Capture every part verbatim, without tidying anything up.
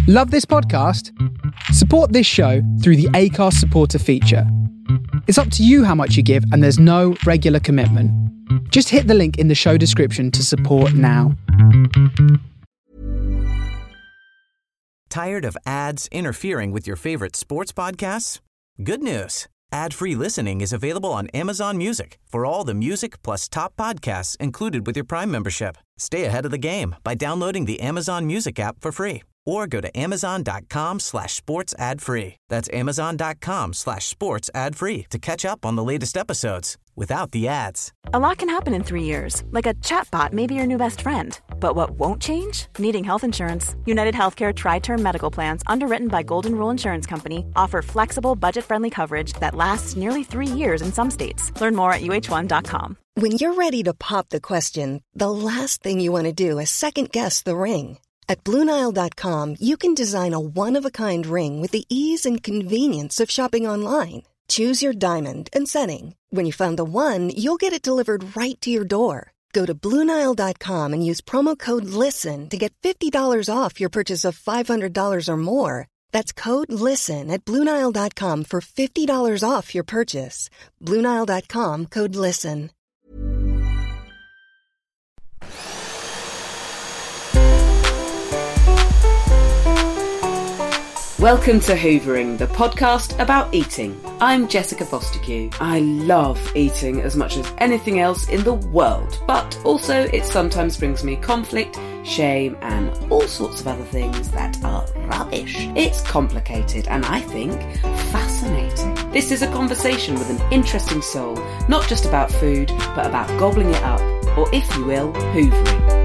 Love this podcast? Support this show through the Acast supporter feature. It's up to you how much you give, and there's no regular commitment. Just hit the link in the show description to support now. Tired of ads interfering with your favorite sports podcasts? Good news. Ad-free listening is available on Amazon Music for all the music plus top podcasts included with your Prime membership. Stay ahead of the game by downloading the Amazon Music app for free or go to amazon.com slash sports ad free. That's amazon.com slash sports ad free to catch up on the latest episodes without the ads. A lot can happen in three years, like a chatbot may be your new best friend. But what won't change? Needing health insurance. United Healthcare Tri-Term Medical Plans, underwritten by Golden Rule Insurance Company, offer flexible, budget-friendly coverage that lasts nearly three years in some states. Learn more at U H one dot com. When you're ready to pop the question, the last thing you want to do is second-guess the ring. At Blue Nile dot com, you can design a one-of-a-kind ring with the ease and convenience of shopping online. Choose your diamond and setting. When you find the one, you'll get it delivered right to your door. Go to Blue Nile dot com and use promo code LISTEN to get fifty dollars off your purchase of five hundred dollars or more. That's code LISTEN at Blue Nile dot com for fifty dollars off your purchase. Blue Nile dot com, code LISTEN. Welcome to Hoovering, the podcast about eating. I'm Jessica Fostekew. I love eating as much as anything else in the world, but also it sometimes brings me conflict, shame, and all sorts of other things that are rubbish. It's complicated and I think fascinating. This is a conversation with an interesting soul, not just about food, but about gobbling it up, or if you will, hoovering.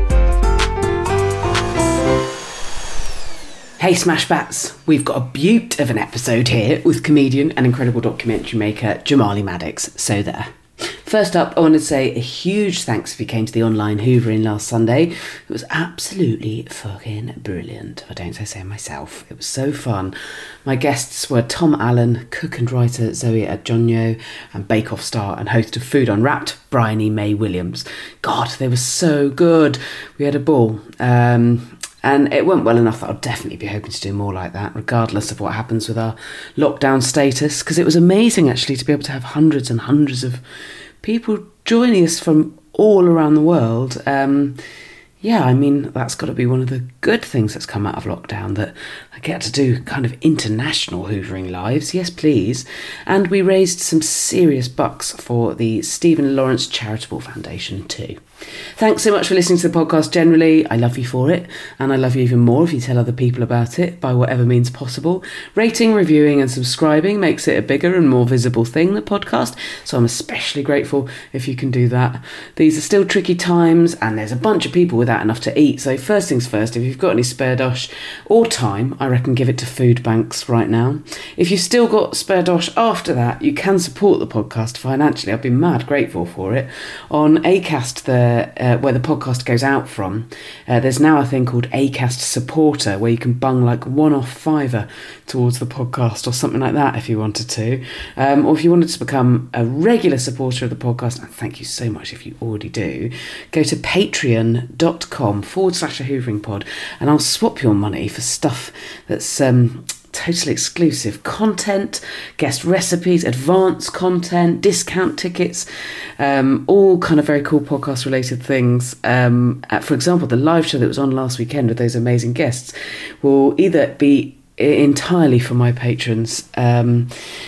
Hey Smashbats, we've got a beaut of an episode here with comedian and incredible documentary maker Jamali Maddix, so there. First up, I want to say a huge thanks if you came to the online hoovering last Sunday. It was absolutely fucking brilliant, if I don't say so myself. It was so fun. My guests were Tom Allen, cook and writer Zoe Adjonyo, and Bake Off star and host of Food Unwrapped, Bryony May Williams. God, they were so good. We had a ball. Um... And it went well enough that I'll definitely be hoping to do more like that, regardless of what happens with our lockdown status, because it was amazing, actually, to be able to have hundreds and hundreds of people joining us from all around the world. Um, yeah, I mean, that's got to be one of the good things that's come out of lockdown, that I get to do kind of international hoovering lives. Yes, please. And we raised some serious bucks for the Stephen Lawrence Charitable Foundation too. Thanks so much for listening to the podcast generally. I love you for it, and I love you even more if you tell other people about it by whatever means possible. Rating, reviewing and subscribing makes it a bigger and more visible thing, the podcast, so I'm especially grateful if you can do that. These are still tricky times and there's a bunch of people without enough to eat, so first things first, if you've got any spare dosh or time, I reckon give it to food banks right now. If you've still got spare dosh after that, you can support the podcast financially. I've been mad grateful for it. On Acast, the Uh, where the podcast goes out from, uh, there's now a thing called Acast Supporter, where you can bung like one-off fiver towards the podcast or something like that if you wanted to. Um, or if you wanted to become a regular supporter of the podcast, and thank you so much if you already do, go to patreon.com forward slash a hoovering pod, and I'll swap your money for stuff that's um, totally exclusive content, guest recipes, advanced content, discount tickets, um, all kind of very cool podcast related things. Um, uh, for example, the live show that was on last weekend with those amazing guests will either be entirely for my patrons, um,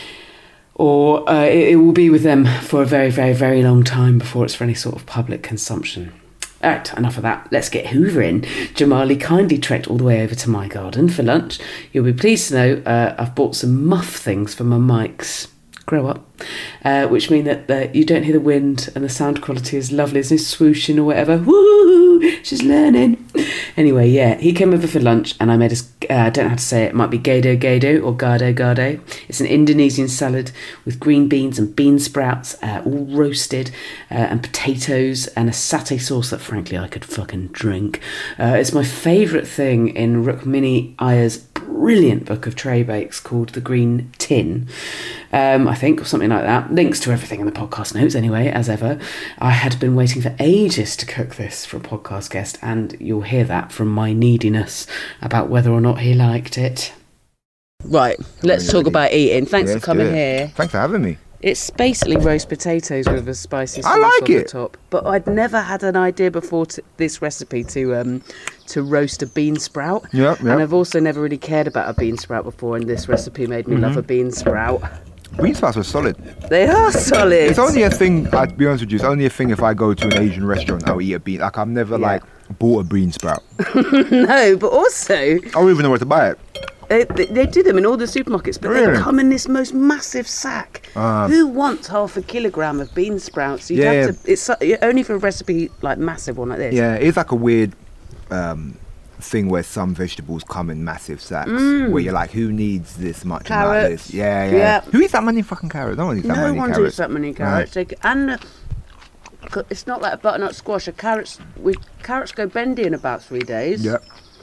or uh, it, it will be with them for a very, very, very long time before it's for any sort of public consumption. Alright, enough of that. Let's get hoovering. Jamali kindly trekked all the way over to my garden for lunch. You'll be pleased to know uh, I've bought some muff things for my mics. Grow up. Uh, which mean that uh, you don't hear the wind and the sound quality is lovely. There's no swooshing or whatever. Woo! She's learning. Anyway, yeah, he came over for lunch and I made us, uh, I don't know how to say it, it might be gado gado or gado gado. It's an Indonesian salad with green beans and bean sprouts, uh, all roasted, uh, and potatoes and a satay sauce that frankly I could fucking drink. Uh, it's my favourite thing in Rukmini Iyer's brilliant book of tray bakes called The Green Tin, um, I think, or something like that. Links to everything in the podcast notes anyway, as ever. I had been waiting for ages to cook this for a podcast guest, and you'll hear that from my neediness about whether or not he liked it. Right, let's talk about eating. Thanks Yeah, for coming here. Thanks for having me. It's basically roast potatoes with a spicy sauce I like on the it. top. But I'd never had an idea before to this recipe to um to roast a bean sprout. Yep, And yep. I've also never really cared about a bean sprout before, and this recipe made me Mm-hmm. love a bean sprout. Bean sprouts were solid. They are solid. It's only a thing, I'll be honest with you, it's only a thing if I go to an Asian restaurant, I'll eat a bean. Like, I've never, Yeah. like, bought a bean sprout. No, but also I don't even know where to buy it. They, they, they do them in all the supermarkets, but Really? they come in this most massive sack. Ah. Who wants half a kilogram of bean sprouts? You'd Yeah. have to. It's so- only for a recipe like massive one like this. Yeah, it's like a weird um, thing where some vegetables come in massive sacks. Where you're like, who needs this much amount of Mm. Carrots. this? Yeah, yeah, Yeah. Who eats that many fucking carrots? No one eats that No many one carrots. eats that many carrots. They, and uh, c- it's not like a butternut squash. A carrots, we carrots go bendy in about three days. Yep.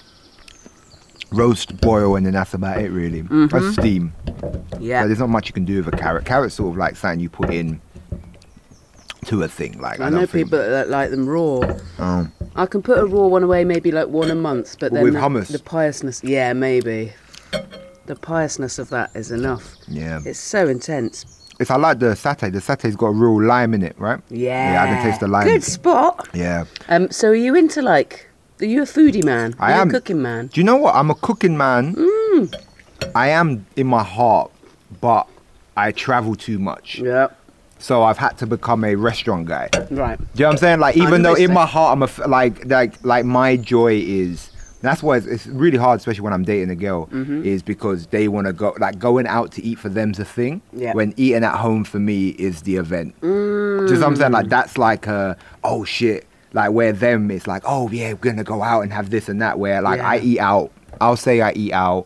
Roast, boil, and then that's about it, really. Mm-hmm. That's steam. Yeah. But there's not much you can do with a carrot. Carrot's sort of like something you put in to a thing. Like I, I don't know think- people that like them raw. Oh. I can put a raw one away maybe like one a month, but then With the, hummus? the piousness, yeah, maybe. The piousness of that is enough. Yeah. It's so intense. It's I like the satay. The satay's got a real lime in it, right? Yeah. Yeah, I can taste the lime. Good spot. Yeah. Um. So are you into like? Are you a foodie man? I are you am. a cooking man? Do you know what? I'm a cooking man. Mm. I am in my heart, but I travel too much. Yeah. So I've had to become a restaurant guy. Right. Do you know what I'm saying? Like, even I'm though in listening. my heart, I'm a f- like like like my joy is. That's why it's, it's really hard, especially when I'm dating a girl, Mm-hmm. is because they want to go like going out to eat for them's a thing. Yeah. When eating at home for me is the event. Mm. Do you know what I'm saying? Like that's like a oh shit. Like where them it's like oh yeah we're gonna go out and have this and that. Where like Yeah. I eat out. I'll say I eat out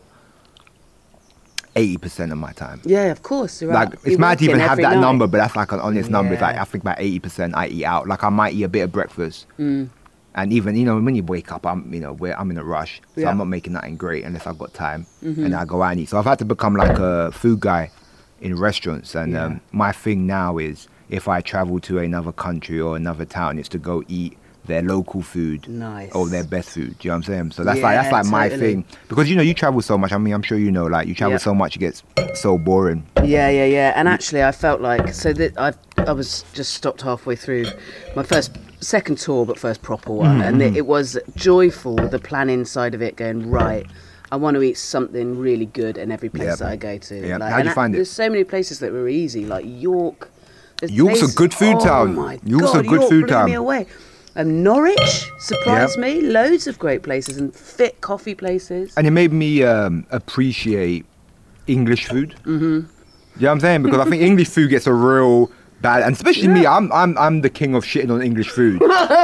eighty percent of my time. Yeah, of course. You're Like out. it's You're mad to even working have every that night. number, but that's like an honest number. It's like Yeah. I think about eighty percent I eat out. Like I might eat a bit of breakfast, Mm. and even you know when you wake up, I'm you know where I'm in a rush, so Yeah. I'm not making nothing great unless I've got time, Mm-hmm. and I go out and eat. So I've had to become like a food guy in restaurants, and Yeah. um, my thing now is if I travel to another country or another town, it's to go eat their local food Nice. or their best food. Do you know what I'm saying? So that's like that's Yeah, like my totally. thing because you know you travel so much. I mean, I'm sure you know, like you travel Yeah. so much, it gets so boring. Yeah, yeah, yeah. And actually, I felt like so that I I was just stopped halfway through my first second tour, but first proper one, and it, it was joyful. The planning side of it, going right. I want to eat something really good in every place Yep. that I go to. Yep. Like, How'd and you a- find it? There's so many places that were easy, like York. There's York's a places- good food oh town. My York's a God, good York food blew town. Me away. Um, Norwich surprised Yep. me. Loads of great places and fit coffee places. And it made me um, appreciate English food. Mm-hmm. You know what I'm saying? Because I think English food gets a real bad, and especially me, I'm I'm I'm the king of shitting on English food.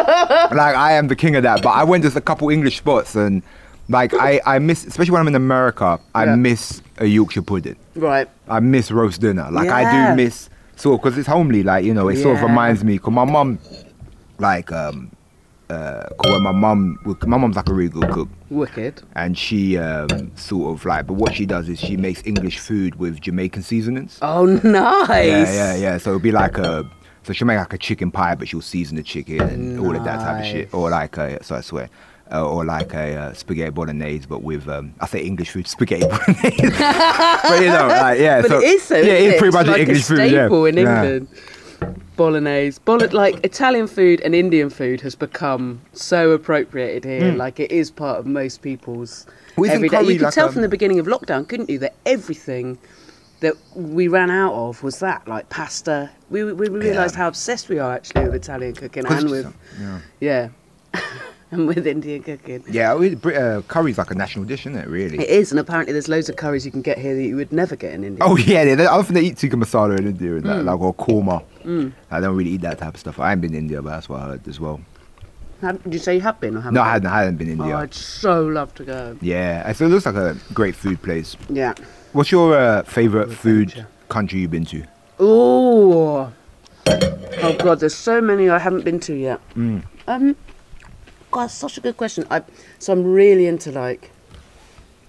Like I am the king of that. But I went to a couple English spots, and like I I miss, especially when I'm in America, I Yeah. miss a Yorkshire pudding. Right. I miss roast dinner. Like I Yeah. do miss sort of because it's homely. Like you know, it sort of Yeah. reminds me. Because my mum, like um, uh, 'cause when my mum, would- my mum's like a really good cook. Wicked. And she um, sort of like, but what she does is she makes English food with Jamaican seasonings. Oh, nice. Yeah, yeah, yeah. So it'll be like a, so she'll make like a chicken pie, but she'll season the chicken and all of that type of shit. Nice. Or like a, so I swear, uh, or like a uh, spaghetti bolognese, but with, um, I say English food, spaghetti bolognese. But you know, like, yeah. But so, it is so. Yeah, isn't it's it? pretty much like English a food, yeah. staple in Yeah. England. Bolognese, Bolo- like Italian food and Indian food has become so appropriated here. Like it is part of most people's Well, isn't everyday. curry You could like tell a- from the beginning of lockdown, couldn't you, that everything that we ran out of was that, like pasta. We we realised how obsessed we are actually with Italian cooking 'Cause and it's- with yeah. yeah, and with Indian cooking. Yeah, we- Brit- uh, curry's like a national dish, isn't it, really? It is, and apparently there's loads of curries you can get here that you would never get in India. Oh yeah, they, they, I often they eat tikka masala in India and that, Mm. like or korma. I don't really eat that type of stuff. I haven't been to India, but that's what I heard as well. Have- Did you say you have been or haven't? No, I been? hadn't. I hadn't been in Oh, India. I'd so love to go. Yeah, so it looks like a great food place. Yeah. What's your uh, favorite food Adventure. country you've been to? Oh, oh God! There's so many I haven't been to yet. Mm. Um, God, that's such a good question. I so I'm really into like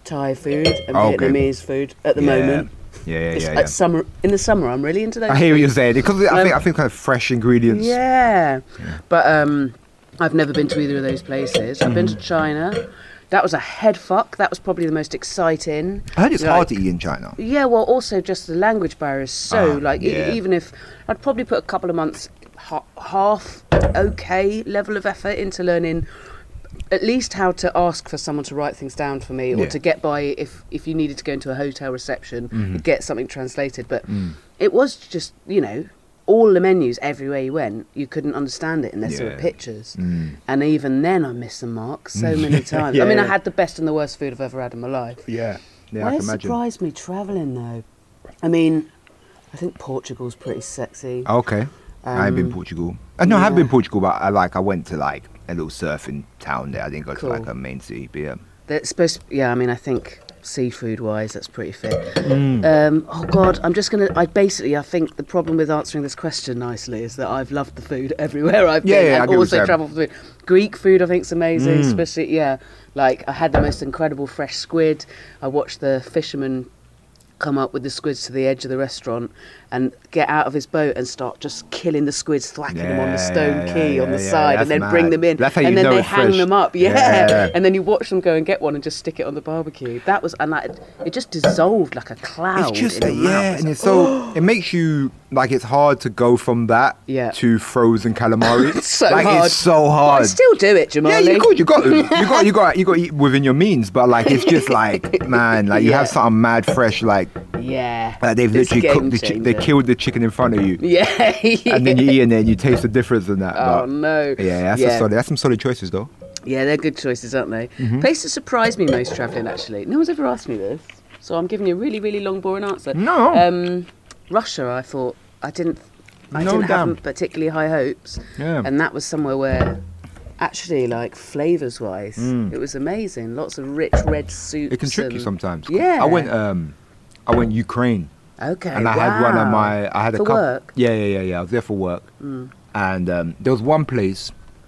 Thai food and Oh, okay. Vietnamese food at the Yeah. moment. Yeah, yeah, It's yeah. like yeah. summer in the summer. I'm really into those. I hear what you're foods. saying because I Um, think I think kind of fresh ingredients. Yeah. But um, I've never been to either of those places. I've been to Mm. China. That was a head fuck. That was probably the most exciting. I heard it's Like- hard to eat in China. Yeah, well, also just the language barrier is so Ah, like e- yeah. even if I'd probably put a couple of months ha- half okay level of effort into learning at least how to ask for someone to write things down for me or Yeah. to get by if if you needed to go into a hotel reception Mm-hmm. get something translated. But Mm. it was just, you know, all the menus everywhere you went, you couldn't understand it unless there were Yeah. pictures. Mm. And even then I missed the mark so many times. I mean, I Yeah. had the best and the worst food I've ever had in my life. Yeah, yeah, Why I can it imagine. surprised me travelling though. I mean, I think Portugal's pretty sexy. Okay, I ain't been Um, Portugal. I know I have yeah. been Portugal, but I like I went to like a little surfing town there. I didn't go Cool. to like a main city, but yeah. That's supposed to, yeah, I mean, I think seafood wise, that's pretty fit. Mm. Um, oh God, I'm just going to, I basically, I think the problem with answering this question nicely is that I've loved the food everywhere I've Yeah, been yeah, I and get what you're also saying. travelled for food. Greek food, I think, is amazing, Mm. especially, yeah, like I had the most incredible fresh squid. I watched the fisherman come up with the squids to the edge of the restaurant and get out of his boat and start just killing the squids, thwacking them on the Yeah, stone yeah, key yeah, on the yeah, side, that's and then bring mad. them in. That's how you and then know they it's hang fresh. them up, yeah. Yeah. And then you watch them go and get one and just stick it on the barbecue. That was, and that, it just dissolved like a cloud. It's just in your yeah, mouth. and it's so it makes you like it's hard to go from that Yeah. to frozen calamari. It's so like hard. it's so But I hard. still do it, Jamali. Yeah, you could. You got to. You got. You got. You got to eat within your means. But like, it's just like, man, like you Yeah. have something mad fresh. Like, Yeah. like they've It's a literally cooked game the. Chi- they changer. killed the chicken in front of you, Yeah. and then you eat, and then you taste the difference in that. Oh but, no. Yeah, that's yeah. a solid. That's some solid choices, though. Yeah, they're good choices, aren't they? Mm-hmm. Place that surprised me most travelling, actually. No one's ever asked me this, so I'm giving you a really, really long, boring answer. No. Um, Russia, I thought I didn't. I No didn't damn. have particularly high hopes, Yeah. and that was somewhere where, actually, like flavours wise, Mm. it was amazing. Lots of rich red soups. It can trick you and- sometimes. Yeah. I went. Um, I went Ukraine. Okay. And I had one of wow. my, I had For a couple. work? Yeah, yeah, yeah, yeah. I was there for work, Mm. and um, there was one place,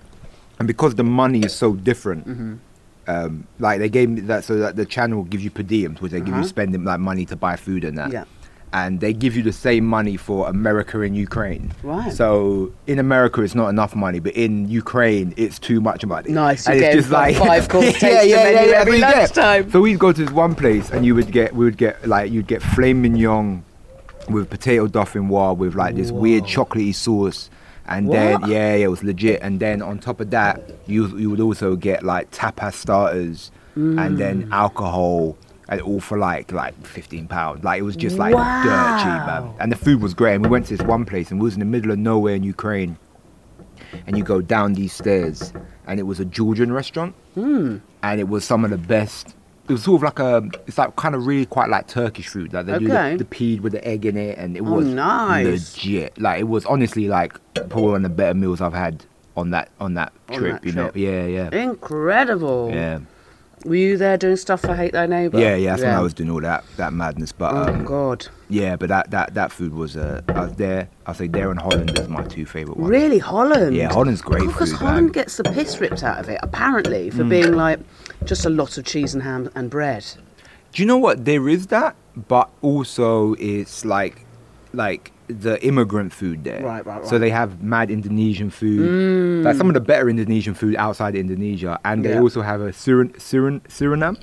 and because the money is so different, Mm-hmm. um, like they gave me that, so that the channel gives you per diems, which they give Uh-huh. you spending like money to buy food and that. Yeah. And they give you the same money for America and Ukraine. Right. So in America it's not enough money, but in Ukraine it's too much money. Nice, And you're it's getting like five course taster menu that's every what you get. lunchtime. So we'd go to this one place and you would get, we would get like, you'd get filet mignon with potato dauphinoise with like this weird chocolatey sauce. And then, What? yeah, yeah, it was legit. And then on top of that, you you would also get like tapas starters and then alcohol. And all for like like fifteen pounds. Like it was just like dirt cheap, man. And the food was great. And we went to this one place and we was in the middle of nowhere in Ukraine. And you go down these stairs and it was a Georgian restaurant. Mm. And it was some of the best. It was sort of like a, it's like kind of really quite like Turkish food. Like they do Okay. the, the peed with the egg in it, and it Oh, was nice. legit. Like it was honestly like probably one of the better meals I've had on that on that On trip. that you trip. know, yeah, yeah, Incredible. yeah, Were you there doing stuff for Hate Thy Neighbour? yeah, yeah. That's when I was doing all that that madness. But Oh um, God. yeah, but that that that food was. Uh, I was there. I'll say there in Holland is my two favorite ones. Really, Holland? Yeah, Holland's great Because food, Holland man. gets the piss ripped out of it, apparently, Hmm. for being like just a lot of cheese and ham and bread. Do you know what? There is that, but also it's like, like the immigrant food there. Right, right, So right. they have mad Indonesian food, like some of the better Indonesian food outside Indonesia, and they Yeah. also have a Surin, Surin, Suriname,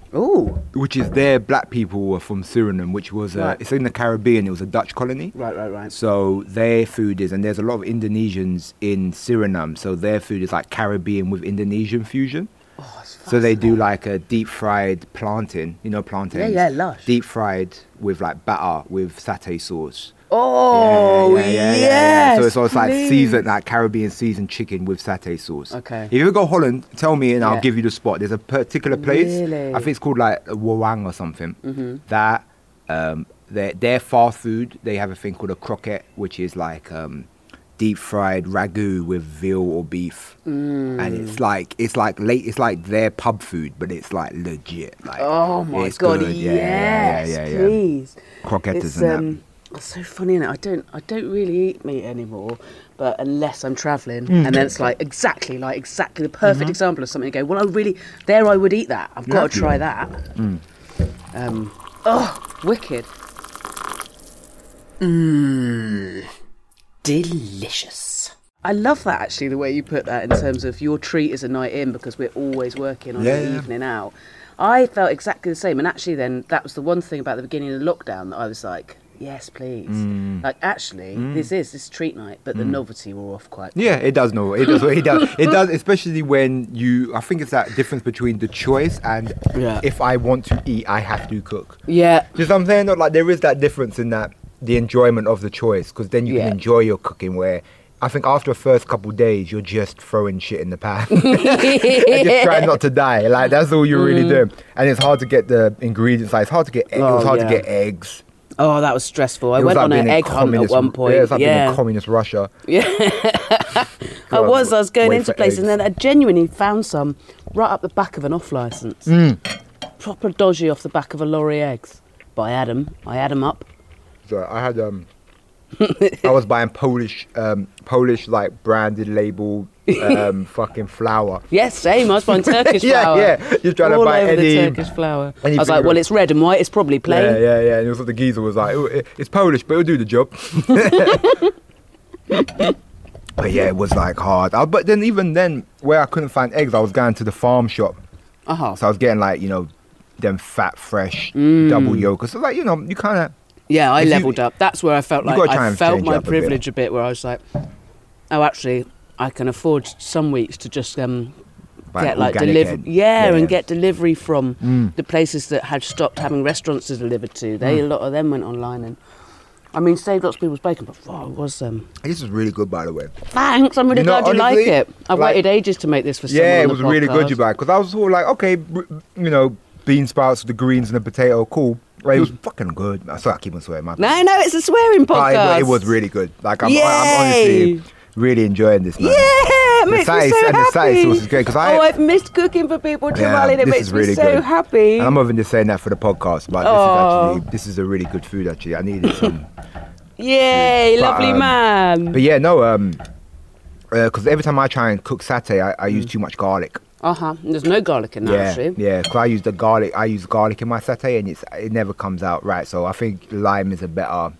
Oh, which is their black people were from Suriname, which was uh, Right. it's in the Caribbean. It was a Dutch colony. right, right, right. So their food is, and there's a lot of Indonesians in Suriname. So their food is like Caribbean with Indonesian fusion. Oh, it's So they do fascinating. like a deep fried plantain, you know, plantains. Yeah, yeah, lush. Deep fried with like batter with satay sauce. Oh, Yeah, yeah, yeah, yeah, yeah. yes. So it's also like please. seasoned, like Caribbean seasoned chicken with satay sauce. Okay. If you ever go Holland, tell me and Yeah. I'll give you the spot. There's a particular place. Really? I think it's called like Wawang or something. Mm-hmm. That um, their their fast food. They have a thing called a croquette, which is like um, deep fried ragu with veal or beef, Mm. and it's like it's like late. It's like their pub food, but it's like legit. Like Oh my it's God, good. yes, Yeah, yeah, yeah, yeah, yeah. please. Croquettes It's, and that. um, That's so funny, isn't it? I don't, I don't really eat meat anymore, but unless I'm travelling, mm. and then it's like exactly, like exactly the perfect mm-hmm. example of something. You go, well, I really, there, I would eat that. I've got yeah, to try that. Mm. Um, oh, wicked. Mmm, delicious. I love that actually, the way you put that in terms of your treat is a night in because we're always working on yeah, an yeah. evening out. I felt exactly the same, and actually, then that was the one thing about the beginning of the lockdown that I was like. Yes, please. Mm. Like, actually, mm. this is this treat night, but the mm. novelty wore off quite quickly. Yeah, it does know. It does. It does. It does, especially when you. I think it's that difference between the choice and yeah. if I want to eat, I have to cook. Yeah. Just I'm saying, like there is that difference in that the enjoyment of the choice, because then you yeah. can enjoy your cooking. Where I think after the first couple of days, you're just throwing shit in the pan and just trying not to die. Like that's all you're mm. really doing, and it's hard to get the ingredients. Like it's hard to get. Oh, it was hard yeah. to get eggs. Oh, that was stressful. I went like on an egg hunt at one point. Yeah, it's like yeah. being in communist Russia. Yeah. I was. I was going into places and then I genuinely found some right up the back of an off-licence. Mm. Proper dodgy off the back of a lorry eggs. But I had them. I had them up. So I had... um. I was buying Polish, um, Polish like branded label um, fucking flour. Yes, same. I was buying Turkish yeah, flour. Yeah, yeah. You're trying all to buy over any the Turkish flour. I was like, well, it's red and white. It's probably plain. Yeah, yeah, yeah. And it was what the geezer was like. It, it's Polish, but it'll do the job. But yeah, it was like hard. I, but then even then, where I couldn't find eggs, I was going to the farm shop. Uh huh. So I was getting like you know, them fat, fresh mm. double yolks. So like you know, you kind of. Yeah, I leveled you, up. That's where I felt like I felt my privilege a bit. a bit, where I was like, oh, actually, I can afford some weeks to just um, get like delivery, yeah, yeah, and get delivery from mm. the places that had stopped having restaurants to deliver to. They mm. a lot of them went online, and I mean, saved lots of people's bacon. But oh, it was. Um, this is really good, by the way. Thanks, I'm really you glad know, you honestly, like it. I've like, waited ages to make this for someone. Yeah, it on was the really podcast. good, you back, because I was all like, okay, you know, bean sprouts, the greens, and the potato, cool. Right, it was fucking good. I sorry, I keep on swearing. My no, no, it's a swearing podcast. It, it was really good. Like I'm, I'm honestly really enjoying this, man. Yeah, it makes the me so and happy. the satay sauce is great because I. Oh, I've missed cooking for people, Jamali. Yeah, and it this makes is really me so good. happy. And I'm not even just saying that for the podcast, but oh. this is actually this is a really good food. Actually, I needed some. Yay, but, lovely um, man. But yeah, no, um, because uh, every time I try and cook satay, I, I use mm. too much garlic. Uh huh. There's no garlic in that, yeah, actually. Yeah, because I use the garlic. I use garlic in my satay, and it's it never comes out right. So I think lime is a better uh,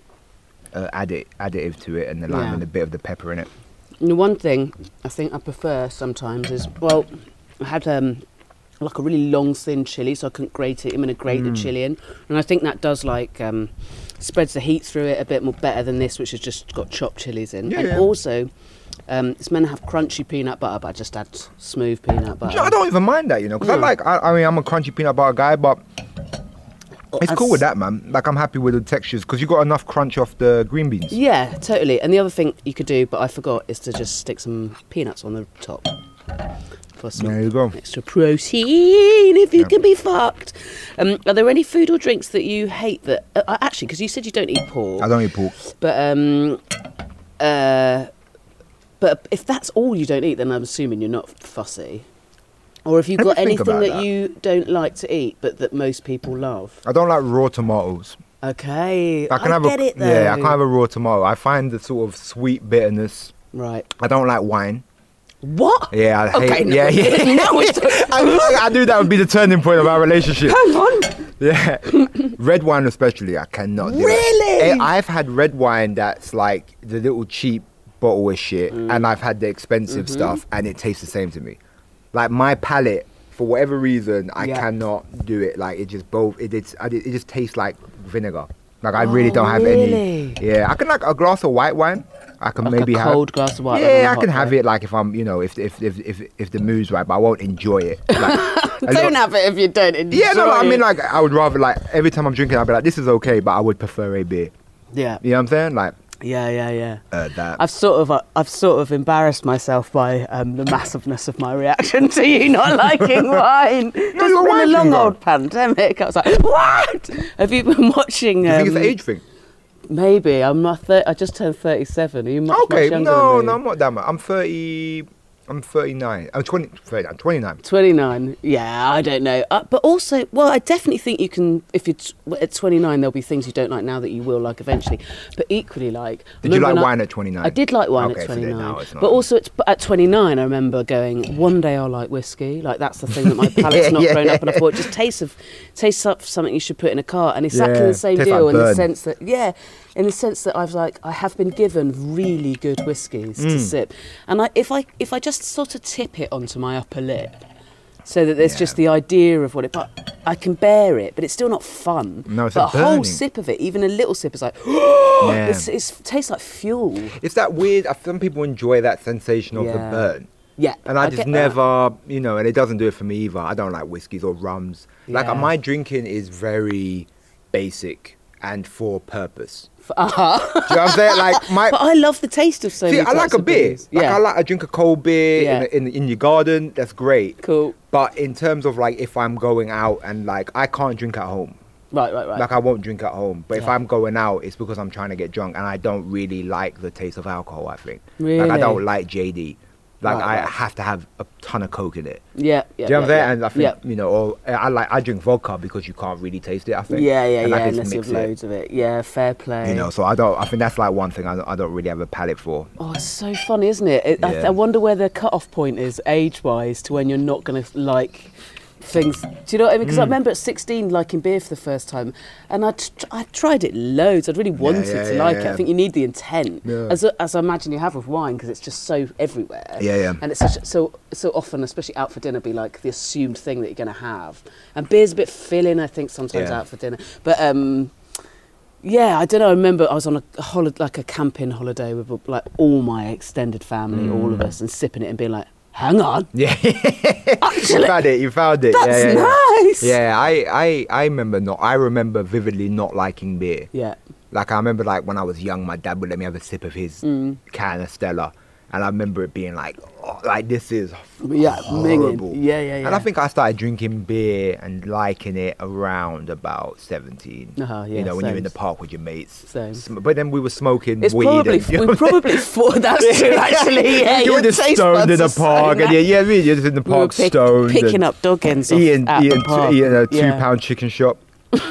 addi- additive to it, and the lime yeah. and a bit of the pepper in it. And the one thing I think I prefer sometimes is well, I had um like a really long thin chilli, so I couldn't grate it. I'm gonna grate mm. the chilli in, and I think that does like um spreads the heat through it a bit more better than this, which has just got chopped chilies in, yeah, and yeah. also. Um, it's meant to have crunchy peanut butter, but I just add smooth peanut butter. I don't even mind that, you know, because mm. I like, I, I mean, I'm a crunchy peanut butter guy, but it's As, cool with that, man. Like, I'm happy with the textures, because you got enough crunch off the green beans. Yeah, totally. And the other thing you could do, but I forgot, is to just stick some peanuts on the top. For some there you go. Extra protein, if you yeah. can be fucked. Um, are there any food or drinks that you hate that... Uh, actually, because you said you don't eat pork. I don't eat pork. But, um... Uh... But if that's all you don't eat, then I'm assuming you're not fussy. Or have you got anything that, that you don't like to eat, but that most people love? I don't like raw tomatoes. Okay, I, can I have get a, it though. Yeah, I can't have a raw tomato. I find the sort of sweet bitterness. Right. I don't like wine. What? Yeah, I okay, hate. No, yeah, yeah. Now we're I, I knew that would be the turning point of our relationship. Hang on. Yeah, red wine especially, I cannot do. Really? It. I've had red wine that's like the little cheap bottle of shit, mm. and I've had the expensive mm-hmm. stuff, and it tastes the same to me. Like my palate, for whatever reason, I yeah. cannot do it. Like it just both. It it's, it just tastes like vinegar. Like I oh, really don't have really? any. Yeah, I can like a glass of white wine. I can like maybe a have cold glass of white. Yeah, I can have it like if I'm, you know, if if if if, if the mood's right, but I won't enjoy it. Like, don't have it if you don't enjoy. Yeah, no, no, I mean it. like I would rather like every time I'm drinking, I'd be like, this is okay, but I would prefer a beer. Yeah, you know what I'm saying, like. Yeah, yeah, yeah. Uh, that. I've sort of, uh, I've sort of embarrassed myself by um, the massiveness of my reaction to you not liking wine. No, Just you're been a long though. old pandemic. I was like, what? Have you been watching? Um, Do you think it's an age thing? Maybe. I'm not. Thir- I just turned thirty-seven. Are you much, okay, much younger no, than me? no, I'm not that much. I'm thirty. I'm thirty-nine. I'm twenty. thirty-nine, I'm twenty-nine. twenty-nine. Yeah, I don't know. Uh, but also, well, I definitely think you can, if you're t- at twenty-nine, there'll be things you don't like now that you will like eventually. But equally, like... Did you like when I- wine at twenty-nine? I did like wine Okay, at so then twenty-nine. now it's not- But also, it's, at twenty-nine, I remember going, one day I'll like whiskey. Like, that's the thing that my palate's Yeah, not yeah, grown up. And I yeah. thought, just taste of, tastes up something you should put in a cart. And exactly Yeah, the same tastes deal like in the burn. sense that, yeah, in the sense that I've like, I have been given really good whiskies Mm. to sip. And I, if I if I just sort of tip it onto my upper lip, so that there's Yeah. just the idea of what it, but I can bear it, but it's still not fun. No, it's but like a whole burning. sip of it, even a little sip, is like, Yeah. it's, it's, it tastes like fuel. It's that weird. uh, Some people enjoy that sensation of the Yeah. burn. Yeah. And I, I just get that. never, you know, and it doesn't do it for me either. I don't like whiskeys or rums. Like Yeah. uh, my drinking is very basic and for purpose. Uh-huh. Do you know what I'm saying? Like my, But I love the taste of so see, many I like types a of beer. beers. Like Yeah. I like I drink a cold beer Yeah. in, in in your garden. That's great. Cool. But in terms of like if I'm going out and like I can't drink at home. Right, right, right. Like I won't drink at home, but if Yeah. I'm going out, it's because I'm trying to get drunk, and I don't really like the taste of alcohol. I think, like Really? I don't like J D. Like Right, I right. have to have a ton of coke in it. yeah, yeah. Do you know what I'm saying? yeah, And I think yeah. you know, or I like I drink vodka because you can't really taste it. I think. Yeah, yeah, and I yeah. can Unless you mix have it, loads of it. Yeah, fair play. You know, so I don't. I think that's like one thing I don't, I don't really have a palate for. Oh, it's so funny, isn't it? it I, Yeah. I wonder where the cut-off point is, age-wise, to when you're not going to like things. Do you know what I mean? Because I Mm. remember at sixteen liking beer for the first time, and I tr- I tried it loads. I'd really wanted yeah, to yeah, like it. yeah. I think you need the intent, Yeah. as as I imagine you have with wine, because it's just so everywhere. Yeah, yeah. And it's such, so so often, especially out for dinner, be like the assumed thing that you're going to have. And beer's a bit filling, I think, sometimes Yeah. out for dinner. But um. Yeah, I don't know. I remember I was on a, a holi- like a camping holiday with like all my extended family, all Mm. of us, and sipping it and being like, "Hang on, Yeah, Actually, you found it. You found it. that's yeah, yeah, yeah. nice." Yeah, I, I, I remember not. I remember vividly not liking beer. yeah, Like I remember, like when I was young, my dad would let me have a sip of his Mm. can of Stella, and I remember it being like, oh, like this is yeah, horrible. minging. Yeah, yeah, yeah. And I think I started drinking beer and liking it around about seventeen. Uh-huh, yeah, you know, when you're in the same. park with your mates. Same. Sm- But then we were smoking it's weed. probably and, you we know, probably thought that's true. Actually, yeah, you were your just taste stoned in buds the are park, so and yeah, nice. yeah, I mean, you're just in the We were park pick- stoned, picking and up dog ends off eating, at eating, the park. eating a Yeah. two-pound chicken shop.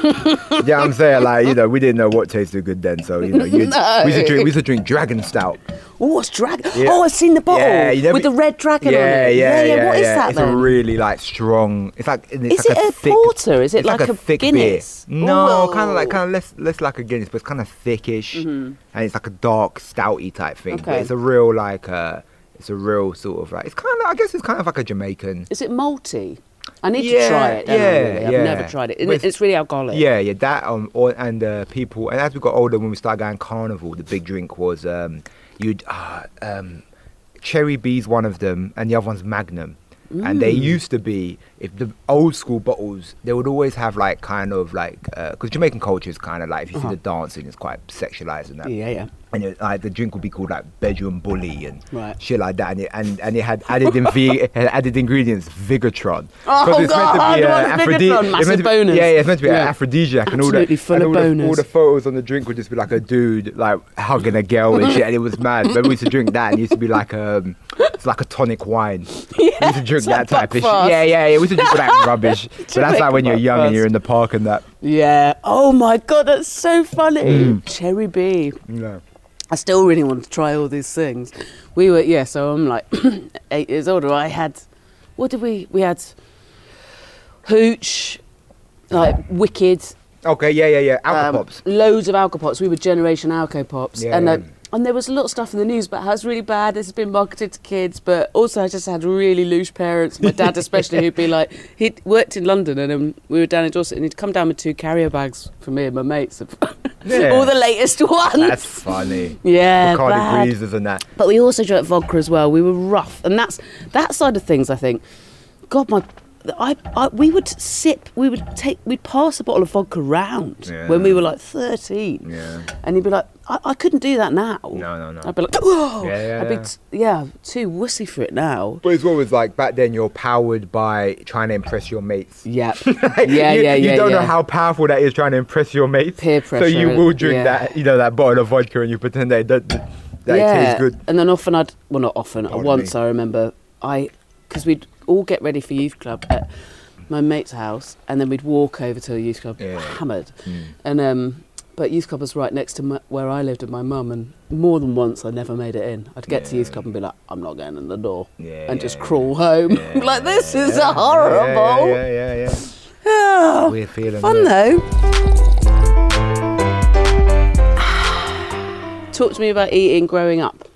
Yeah, I'm saying, like, you know, we didn't know what tasted good then, so you know, you No. we used to drink, we used to drink Dragon Stout. Oh, what's dragon? Yeah. Oh, I've seen the bottle Yeah, you never- with the red dragon yeah, on it. Yeah, yeah, What is yeah. that It's then? a really like strong. It's like it's Is like it a, a thick, porter? Is it it's like a thick Guinness? beer? No, kind Whoa. of like kind of less less like a Guinness, but it's kind of thickish, and it's like a dark stouty type thing. But Mm-hmm. Okay. it's a real like uh, it's a real sort of like it's kind of I guess it's kind of like a Jamaican. Is it malty? I need Yeah, to try it. don't I, yeah, really? I've yeah. never tried it. But And it's- it's really alcoholic. Yeah, yeah, that um, or, and uh, people, and as we got older, when we started going carnival, the big drink was um, you'd uh, um, Cherry B's one of them, and the other one's Magnum. And they used to be, if the old school bottles, they would always have like kind of like, because Jamaican culture is kind of like, if you see the dancing, it's quite sexualized and that. Yeah, yeah. And it, like the drink would be called like bedroom bully and Right. shit like that, and it, and, and it had added in it had added ingredients Vigatron. Oh, 'Cause it's meant to God, be, the uh, one with aphrodis- Vigatron, it's massive meant to be- boners. Yeah, yeah, it's meant to be Yeah. an aphrodisiac and all that. Absolutely full and of all the, all boners. the photos on the drink would just be like a dude like hugging a girl and shit, and it was mad. But we used to drink that, and it used to be like um, it's like a tonic wine. we used to drink it's that like type of shit. Buckfast. Yeah, yeah, yeah. We used to drink that rubbish. But that's like when you're young and Buckfast. you're in the park and that. Yeah. Oh my God, that's so funny. Mm. Cherry B. Yeah. I still really want to try all these things. We were, yeah, so I'm like eight years older. I had, what did we, we had Hooch, like Wicked, Okay, yeah, yeah, yeah. Alka um, Pops. loads of Alka Pops. We were Generation Alka Pops. Yeah, and, uh, yeah. and there was a lot of stuff in the news about how it's really bad, this has been marketed to kids, but also I just had really loose parents, my dad especially, who'd be like, he'd worked in London and um, we were down in Dorset and he'd come down with two carrier bags for me and my mates. Of Yeah. all the latest ones. That's funny. Yeah, Bacardi bad. Breezes and that. But we also drank vodka as well. We were rough, and that's that side of things. I think, God, my, I, I, we would sip. We would take. We'd pass a bottle of vodka round Yeah. when we were like thirteen. Yeah. And you'd be like, I, I couldn't do that now. No, no, no. I'd be like, whoa. Yeah, yeah, I'd be yeah. t- yeah, too wussy for it now. But it's always like back then you're powered by trying to impress your mates. Yeah, yeah, you, yeah, You yeah. don't yeah. know how powerful that is trying to impress your mates. Peer So pressure, you will drink yeah. that, you know, that bottle of vodka and you pretend that that, that yeah. it tastes good. And then often I'd, well, not often. Pardon once me. I remember I, because we'd all get ready for youth club at my mate's house, and then we'd walk over to a youth club Yeah. hammered. Mm. And um, but youth club was right next to my, where I lived with my mum, and more than once I never made it in. I'd get to Yeah. youth club and be like, I'm not getting in the door, Yeah, and just yeah, crawl home. yeah, like, this is yeah, horrible. Yeah, yeah, yeah. yeah. Ah, Weird feeling. fun yeah. though. Talk to me about eating growing up.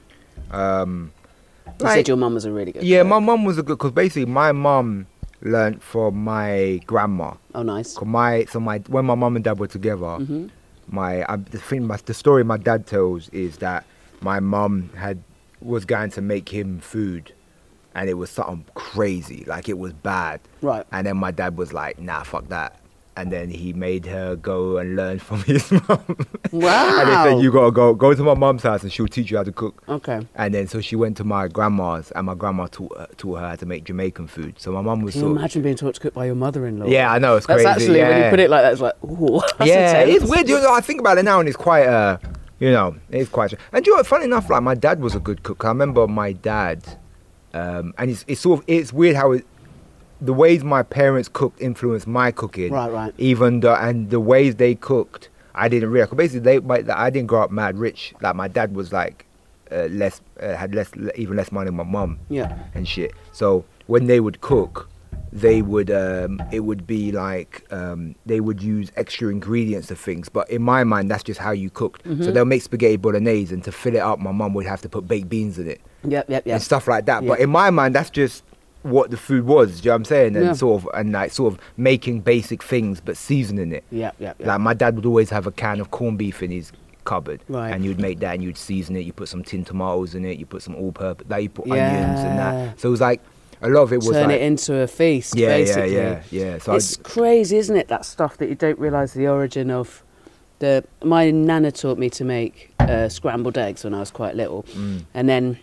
Um, You like- said your mum was a really good yeah, cook. my mum was a good because basically my mum learnt from my grandma. Oh, nice. 'Cause my so my when my mum and dad were together, Mm-hmm. my I, the thing my, the story my dad tells is that my mum had was going to make him food, and it was something crazy, like it was bad. Right. And then my dad was like, "Nah, fuck that." And then he made her go and learn from his mum. Wow. And he said, "You gotta go go to my mum's house, and she'll teach you how to cook." Okay. And then so she went to my grandma's, and my grandma taught her, taught her how to make Jamaican food. So my mum was Can you sort of, imagine being taught to cook by your mother-in-law? yeah, I know it's That's crazy. actually, yeah. when you put it like that, it's like, ooh. That's yeah, intense. it's weird. You know, I think about it now, and it's quite, uh, you know, it's quite. And you know, what, funny enough, like my dad was a good cook. I remember my dad, um, and it's it's sort of it's weird how it, the ways my parents cooked influenced my cooking. Right, right. Even the and the ways they cooked, I didn't realize. 'Cause basically, they my, I didn't grow up mad rich. Like my dad was like uh, less, uh, had less, even less money than my mum. Yeah. And shit. So when they would cook, they would um, it would be like um, they would use extra ingredients of things. But in my mind, that's just how you cooked. Mm-hmm. So they'll make spaghetti bolognese, and to fill it up, my mum would have to put baked beans in it Yep, yep, yep. and stuff like that. But Yeah. in my mind, that's just what the food was. Do you know what I'm saying? And Yeah. sort of and like sort of making basic things, but seasoning it. Yep, yep, yep. Like my dad would always have a can of corned beef in his cupboard, Right. and you'd make that and you'd season it. You put some tin tomatoes in it. You put some all-purpose. Like you put onions and Yeah. that. So it was like a lot of it was Turn like it into a feast, yeah, basically. yeah, yeah, yeah. So It's crazy, isn't it, that stuff that you don't realise the origin of. The My nana taught me to make uh, scrambled eggs when I was quite little. Mm. And then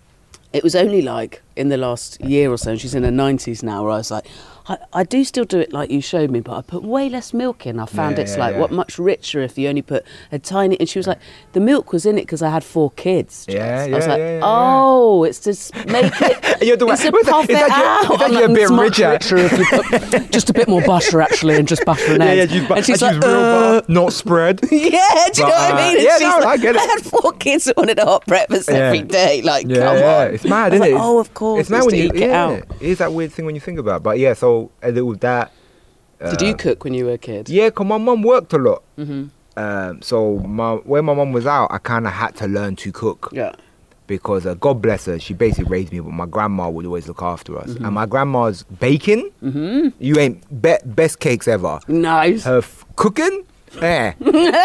it was only like in the last year or so, and she's in her nineties now, where I was like, I, I do still do it like you showed me, but I put way less milk in. I found Yeah, it's yeah, like yeah. what much richer if you only put a tiny. And she was like, the milk was in it because I had four kids. Jess. Yeah, I was yeah, like, yeah, yeah, oh, it's to s- make it. You're the one- it's to what's that- puff is it that your- out. is that I'm your like, bit it's much richer? if you put just a bit more butter actually, and just butter and yeah, yeah, eggs. use, bu- and she's I like, use real uh, butter, not spread. yeah, do you But, know what uh, I mean? And yeah, she's no, like, I get it. I had four kids that wanted a hot breakfast Yeah. every day. Like, Yeah, come yeah, on. it's mad, I was isn't like, it? oh, of course. It's mad when to you eke it yeah. out. It is that weird thing when you think about it. But yeah, so a little that. Did you cook when you were a kid? Yeah, 'cause my mum worked a lot. Mm-hmm. Um, so my, when my mum was out, I kind of had to learn to cook. Yeah. Because uh, God bless her, she basically raised me, but my grandma would always look after us. Mm-hmm. And my grandma's baking, mm-hmm. you ain't be- best cakes ever. Nice. Her f- cooking, eh.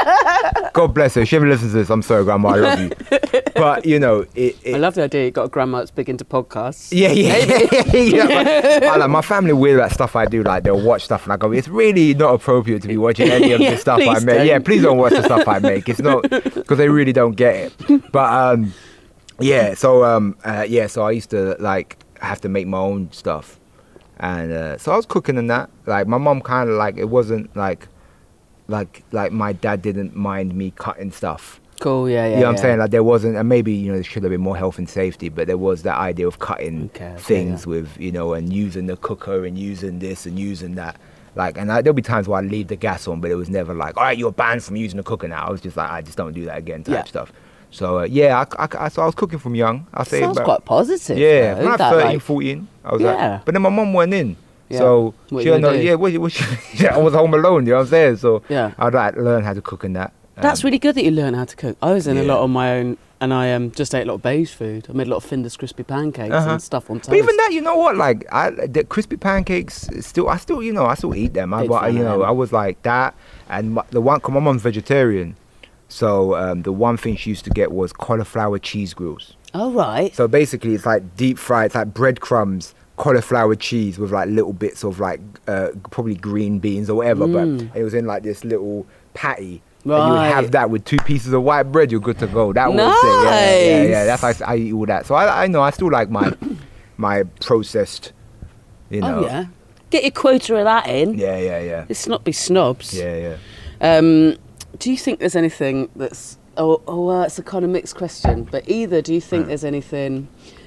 God bless her. If she ever listens to this, I'm sorry, Grandma, I love you. But you know, it. it I love the idea you got a grandma that's big into podcasts. yeah, yeah, yeah. yeah. I, like, my family weird about stuff I do. Like they'll watch stuff and I go, it's really not appropriate to be watching any of Yeah, the stuff I please make. don't. Yeah, please don't watch the stuff I make. It's not because they really don't get it. But um, yeah. So um, uh, yeah. So I used to like have to make my own stuff, and uh, so I was cooking and that. Like my mom kind of like it wasn't like like like my dad didn't mind me cutting stuff. Cool, yeah, yeah. You know what I'm yeah. saying? Like there wasn't, and maybe you know there should have been more health and safety, but there was that idea of cutting Okay, okay, things yeah. with you know and using the cooker and using this and using that. Like, and I, there'll be times where I leave the gas on, but it was never like, all right, you're banned from using the cooker now. I was just like, I just don't do that again type Yeah. stuff. So uh, yeah, I, I, I, so I was cooking from young. I say Sounds about, quite positive. yeah, though, when I was that, thirteen, like- fourteen, I was Yeah. like, but then my mum went in. Yeah. So What she you don't know, gonna do? yeah, what, what she, I was home alone, you know what I'm saying? So Yeah. I'd like learn how to cook and that. That's Um, really good that you learn how to cook. I was in a Yeah. lot on my own, and I um, just ate a lot of beige food. I made a lot of Findus crispy pancakes Uh-huh. and stuff on toast. But even that, you know what? Like, I the crispy pancakes, still, I still, you know, I still eat them. I, Big but, fan you of know, them. I was like that, and my, the one, cause my mom's vegetarian, so um, the one thing she used to get was cauliflower cheese grills. Oh, right. So basically, it's like deep fried, it's like breadcrumbs, cauliflower cheese with like little bits of like uh, probably green beans or whatever, Mm. but it was in like this little patty. And you would Right. have that with two pieces of white bread, you're good to go. That was it. Yeah, yeah, yeah. Nice. That's how I, I eat all that. So I, I know I still like my my processed, you know. Oh, yeah. Get your quota of that in. Yeah, yeah, yeah. Let's not be snobs. Yeah, yeah. Um, do you think there's anything that's... Oh, oh uh, it's a kind of mixed question. But either do you think there's anything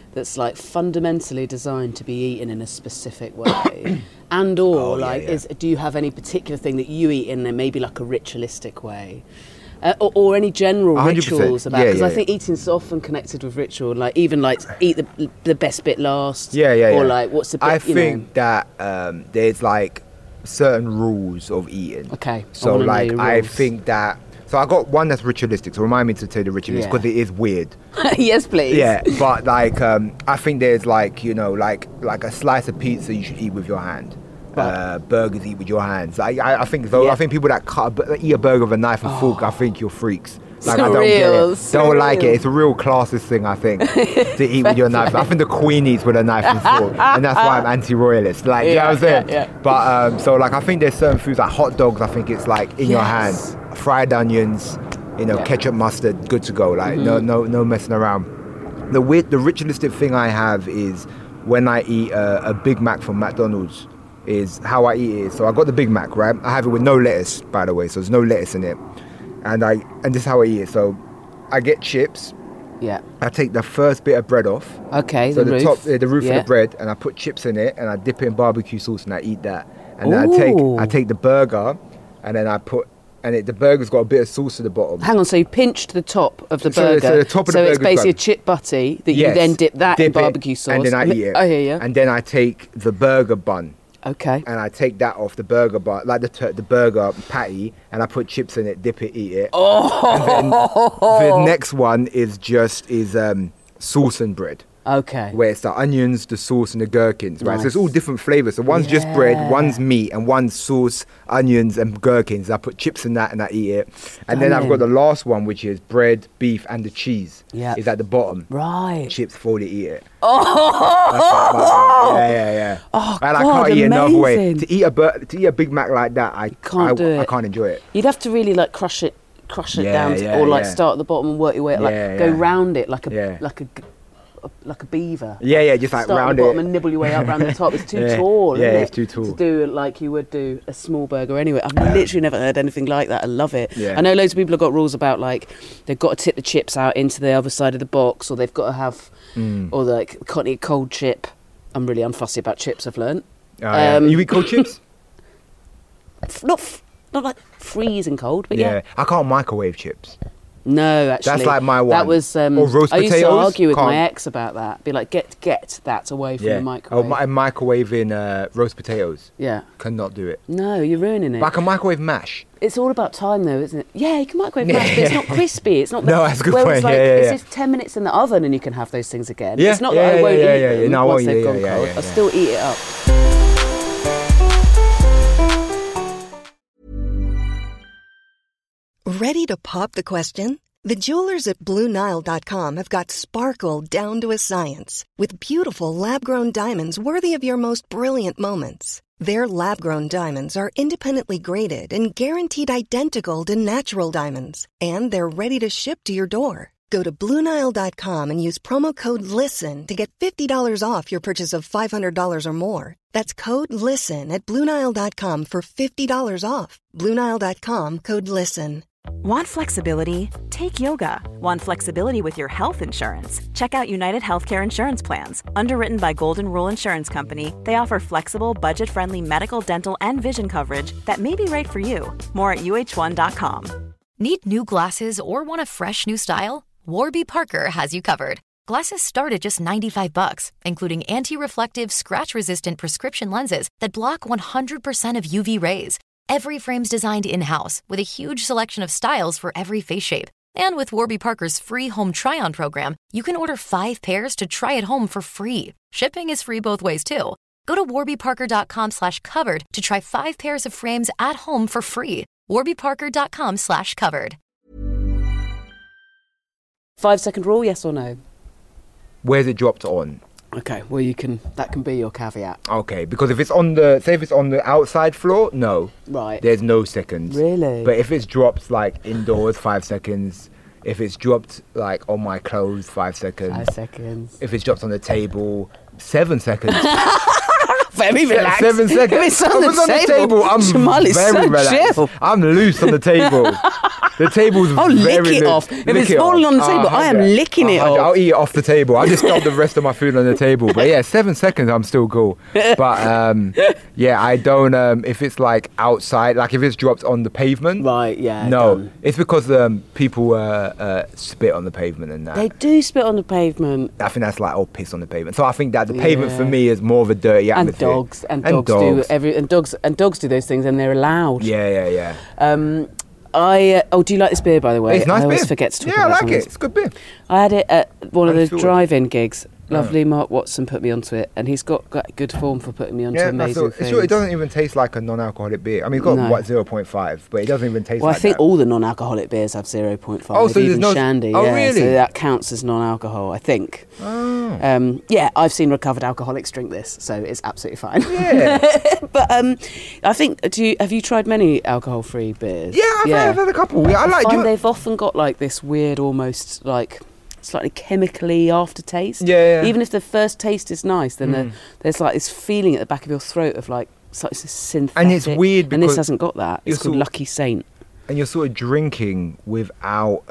that's like fundamentally designed to be eaten in a specific way? And or Oh, yeah, like, yeah. is do you have any particular thing that you eat in maybe like a ritualistic way? Uh, or, or any general one hundred percent. rituals about, Yeah, because yeah, I think eating's so often connected with ritual, like even like eat the the best bit last. Yeah, yeah, Or yeah. like what's the bit, I you think know. that um, there's like certain rules of eating. Okay, I So wanna know like your I rules. think that. So I got one that's ritualistic. So remind me to tell you the ritualistic Yeah. because it is weird. Yes, please. Yeah, but like um, I think there's like you know like like a slice of pizza you should eat with your hand. Right. Uh, burgers eat with your hands. I I, I think though Yeah. I think people that cut a, bu- eat a burger with a knife and fork. I think you're freaks. Like I don't Surreal, get it. Don't like surreal. it. It's a real classist thing. I think to eat with your knife. I think the Queen eats with a knife and fork, and that's why I'm anti-royalist. Like you know what I'm saying? Yeah, yeah. But um, so like I think there's certain foods like hot dogs. I think it's like in your Yes. hand. Fried onions, you know, Yeah. ketchup, mustard, good to go. Like Mm-hmm. no no no messing around. The weird, the ritualistic thing I have is when I eat a, a Big Mac from McDonald's. Is how I eat it. So I got the Big Mac, right? I have it with no lettuce, by the way. So there's no lettuce in it, and I and this is how I eat it. So I get chips. Yeah. I take the first bit of bread off. Okay. So the, the, roof. top, uh, the roof Yeah. of the bread, and I put chips in it, and I dip it in barbecue sauce, and I eat that. And then I take Ooh. I take the burger, and then I put and it, the burger's got a bit of sauce at the bottom. Hang on, so you pinched the top of the So- burger. so the top of the so it's burger's basically a done. chip butty that Yes. you then dip that in Dip it, barbecue sauce. and then I eat it. Oh, yeah, yeah. And then I take the burger bun. Okay. And I take that off the burger bun, like the t- the burger patty, and I put chips in it, dip it, eat it. Oh. And then the next one is just is um, sauce and bread, Okay. where it's the onions, the sauce, and the gherkins, right? So it's Nice. all different flavors. So one's just bread, one's meat, and one's sauce, onions, and gherkins. I put chips in that, and I eat it. And then I've got the last one, which is bread, beef, and the cheese. Yep. Is at the bottom. Right. Chips before they eat it. Oh, yeah, yeah, yeah. Oh, and I God, can't eat another way. amazing. To eat a bur- to eat a Big Mac like that, I Can't I, do I it. can't enjoy it. You'd have to really like crush it, crush it Yeah, down, to, yeah, or like yeah. start at the bottom and work your way up, like Yeah, go yeah. round it like a Yeah. like a, g- a- like a beaver. Yeah, yeah, just like Start round at the bottom it. and nibble your way up round the top. It's too Yeah, tall. yeah, isn't it's it? too tall. To do like you would do a small burger anyway. I've literally never heard anything like that. I love it. Yeah. I know loads of people have got rules about like they've got to tip the chips out into the other side of the box, or they've got to have, Mm. or like can't eat cold chip. I'm really unfussy about chips. I've learnt. Oh, yeah. Um, You eat cold chips? F- Not f- not like freezing cold, but yeah. Yeah, I can't microwave chips. No, actually, like my That one. was um, Or roast I used to potatoes? argue with my Can't. ex about that. Be like, get get that away from Yeah, the microwave. Oh, I'm microwaving uh, roast potatoes. yeah. Cannot do it. No, you're ruining it. But I can microwave mash. It's all about time, though, isn't it? Yeah, you can microwave mash, but it's not crispy. It's not. No, that's a good whereas, point. Like, Yeah, yeah, it's yeah. just ten minutes in the oven, and you can have those things again. Yeah, It's not yeah, that I yeah, won't yeah, eat yeah, them yeah. No, I once won't, they've yeah, gone yeah, cold. yeah, I'll yeah. still eat it up. Ready to pop the question? The jewelers at Blue Nile dot com have got sparkle down to a science with beautiful lab-grown diamonds worthy of your most brilliant moments. Their lab-grown diamonds are independently graded and guaranteed identical to natural diamonds, and they're ready to ship to your door. Go to Blue Nile dot com and use promo code LISTEN to get fifty dollars off your purchase of five hundred dollars or more. That's code LISTEN at Blue Nile dot com for fifty dollars off. Blue Nile dot com, code LISTEN. Want flexibility? Take yoga. Want flexibility with your health insurance? Check out United Healthcare Insurance Plans. Underwritten by Golden Rule Insurance Company, they offer flexible, budget-friendly medical, dental, and vision coverage that may be right for you. More at U H one dot com. Need new glasses or want a fresh new style? Warby Parker has you covered. Glasses start at just ninety-five bucks, including anti-reflective, scratch-resistant prescription lenses that block one hundred percent of U V rays. Every frame's designed in-house with a huge selection of styles for every face shape. And with Warby Parker's free home try-on program, you can order five pairs to try at home for free. Shipping is free both ways, too. Go to warby parker dot com slash covered to try five pairs of frames at home for free. warby parker dot com slash covered. Five second rule, yes or no? Where's it dropped on? Okay, well you can. That can be your caveat. Okay, because if it's on the, say if it's on the outside floor, no. Right. There's no seconds. Really? But if it's dropped like indoors, five seconds. If it's dropped like on my clothes, five seconds. Five seconds. If it's dropped on the table, seven seconds. very relaxed. Seven seconds. If it's on, I the, was on table, the table. I'm Jamal is very so relaxed. chill. I'm loose on the table. The table's I'll very lick it loose. off. If Lick it's it falling off. on the table, Oh, I am one hundred. licking it one hundred. off. I'll eat it off the table. I just dump the rest of my food on the table. But yeah, seven seconds, I'm still cool. But um, yeah, I don't. Um, if it's like outside, like if it's dropped on the pavement, Right, yeah. no, done. it's because um, people uh, uh, spit on the pavement and that. They do spit on the pavement. I think that's like oh piss on the pavement. So I think that the pavement Yeah. for me is more of a dirty And atmosphere. dogs, and, dogs, do every, and dogs, and dogs do those things, and they're allowed. Yeah, yeah, yeah. Um, I uh, oh, do you like this beer, by the way? It's nice I always beer. forget to talk Yeah, I about like some of it. this. It's good beer. I had it at one of How do you those feel? drive-in gigs. Lovely Mark Watson put me onto it, and he's got, got good form for putting me onto Yeah, amazing that's all. things. Sure, it doesn't even taste like a non-alcoholic beer. I mean, it's got No. what zero point five, but it doesn't even taste Well, like I think that. all the non-alcoholic beers have zero point five. Oh, so there's even no- Shandy. oh, yeah, really? So that counts as non-alcohol, I think. Oh. Um, yeah, I've seen recovered alcoholics drink this, so it's absolutely fine. Yeah. But um, I think, do you, have you tried many alcohol-free beers? Yeah, I've, Had, I've had a couple. Yeah, I, I like. find you- they've often got like this weird, almost like slightly chemically aftertaste. Yeah, yeah. Even if the first taste is nice, then Mm. the, there's like this feeling at the back of your throat of like such a synthetic. And it's weird and this because hasn't got that. you're It's called sort- Lucky Saint. and you're sort of drinking without,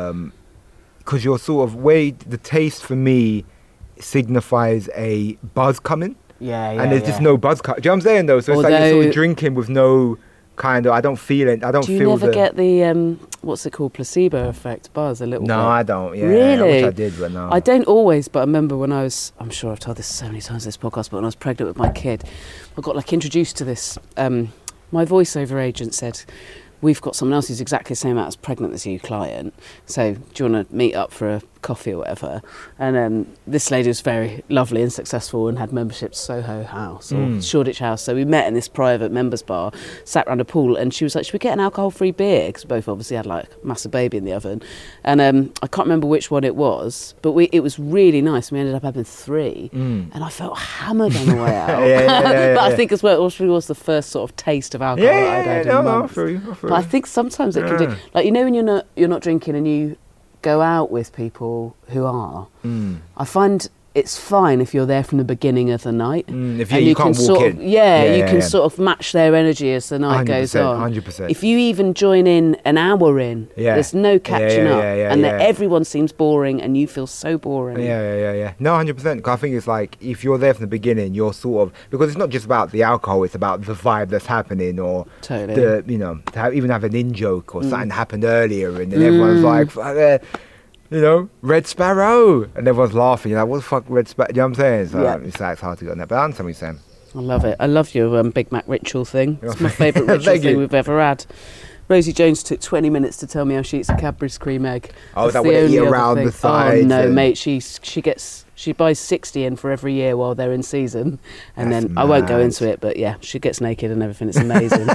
because you're sort of way the taste for me signifies a buzz coming, Yeah, yeah. and there's yeah. just no buzz. Co- Do you know what I'm saying though? So it's like you're sort Although- of drinking with no kind of. I don't feel it. I don't Do you feel never the. get the um, what's it called, placebo effect buzz? A little no, bit. I don't. Yeah, I Really? wish I did, but no. I don't always, but I remember when I was, I'm sure I've told this so many times in this podcast, but when I was pregnant with my kid, I got like introduced to this. Um, my voiceover agent said, we've got someone else who's exactly the same amount as pregnant as you, client. So do you want to meet up for a coffee or whatever? And um, this lady was very lovely and successful and had membership to Soho House or Mm. Shoreditch House. So we met in this private members bar, sat around a pool, and she was like, should we get an alcohol-free beer? Because both obviously had like a massive baby in the oven. And um, I can't remember which one it was, but we it was really nice. We ended up having three, Mm. and I felt hammered on the way out. Yeah, yeah, yeah, yeah, But I yeah. think as well, it also was the first sort of taste of alcohol Yeah, that yeah, I'd yeah, had no, in no, I months. feel you, I feel But I you. think sometimes it can do, Yeah. like, you know, when you're not you're not drinking and you go out with people who are. Mm. I find it's fine if you're there from the beginning of the night. Mm, if you- and you can can't walk sort in. Of, yeah, Yeah, you yeah, can yeah. sort of match their energy as the night goes on. one hundred percent. If you even join in an hour in, Yeah. there's no Yeah, catching yeah, up, yeah, yeah, and yeah. that everyone seems boring, and you feel so boring. Yeah, yeah, yeah, yeah. No, one hundred percent. 'Cause I think it's like if you're there from the beginning, you're sort of because it's not just about the alcohol; it's about the vibe that's happening, or Totally. the you know to have, even have an in joke or Mm. something happened earlier, and then everyone's like, "Fuck it," you know, Red Sparrow, and everyone's laughing. You're like, what the fuck, Red Sparrow? You know what I'm saying? So Yeah. it's like it's hard to get on that, but I understand what you're saying. I love it. I love your um, Big Mac ritual thing. It's my favourite ritual Thank thing you. we've ever had. Rosie Jones took twenty minutes to tell me how she eats a Cadbury's cream egg. Oh, is That's that what they only eat other around thing. the sides Oh no, and- mate. She she gets she buys sixty in for every year while they're in season, and That's then I won't go mad. into it. But yeah, she gets naked and everything. It's amazing.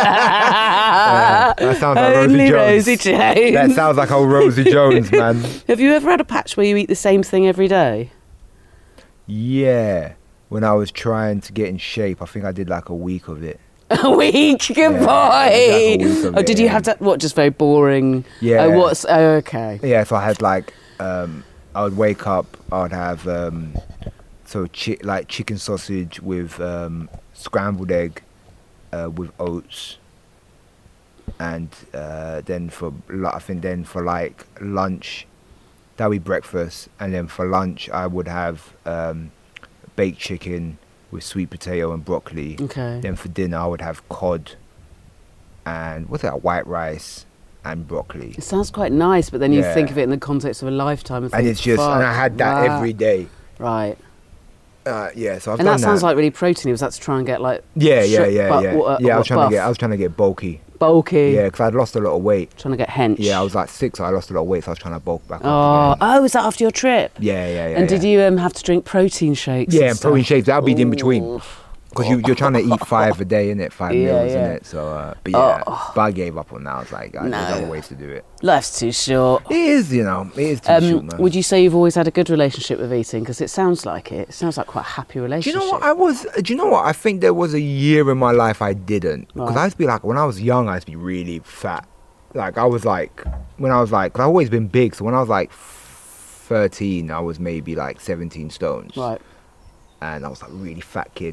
Yeah, that sounds like Rosie Only Jones. Rosie Jones. That sounds like old Rosie Jones, man. Have you ever had a patch where you eat the same thing every day? Yeah, when I was trying to get in shape, I think I did like a week of it. A week, good Yeah, boy. like a week of Oh, it, did you yeah. have that? What, just very boring? Yeah. Oh, what's? Oh, okay. Yeah, so I had like, um, I would wake up, I would have, um, so chi- like chicken sausage with um, scrambled egg uh, with oats. And uh, then for, lu- I think then for like lunch, that would be breakfast. And then for lunch, I would have um, baked chicken with sweet potato and broccoli. Okay. Then for dinner, I would have cod and what's that, white rice and broccoli. It sounds quite nice, but then you Yeah. think of it in the context of a lifetime. And, And think, it's just, Fuck, and I had that wow. every day. Right. Uh, yeah, so I've And done that sounds that. like really proteiny. Was that to try and get like yeah, yeah, sh- yeah, bu- yeah. what- yeah, I what was trying buff? to get, I was trying to get bulky. bulky. Yeah, because I'd lost a lot of weight. Trying to get hench. Yeah, I was like six, so I lost a lot of weight, so I was trying to bulk back Oh, up. Again. oh, was that after your trip? Yeah, yeah, yeah. and did yeah. you um, have to drink protein shakes? Yeah, and and protein stuff? shakes. That'll be in between. Ooh. Because you, you're trying to eat five a day, innit? Five Yeah, meals, yeah. innit? So, uh, but yeah, Oh. but I gave up on that. I was like, uh, No. there's other ways to do it. Life's too short. It is, you know, it is too Um, short, man. would you say you've always had a good relationship with eating? Because it sounds like it. It sounds like quite a happy Do you relationship. know what I was? Do you know what I think? There was a year in my life I didn't because Right. I used to be like when I was young, I used to be really fat. Like I was like when I was like, cause I've always been big. So when I was like thirteen, I was maybe like seventeen stones, Right. and I was like a really fat kid.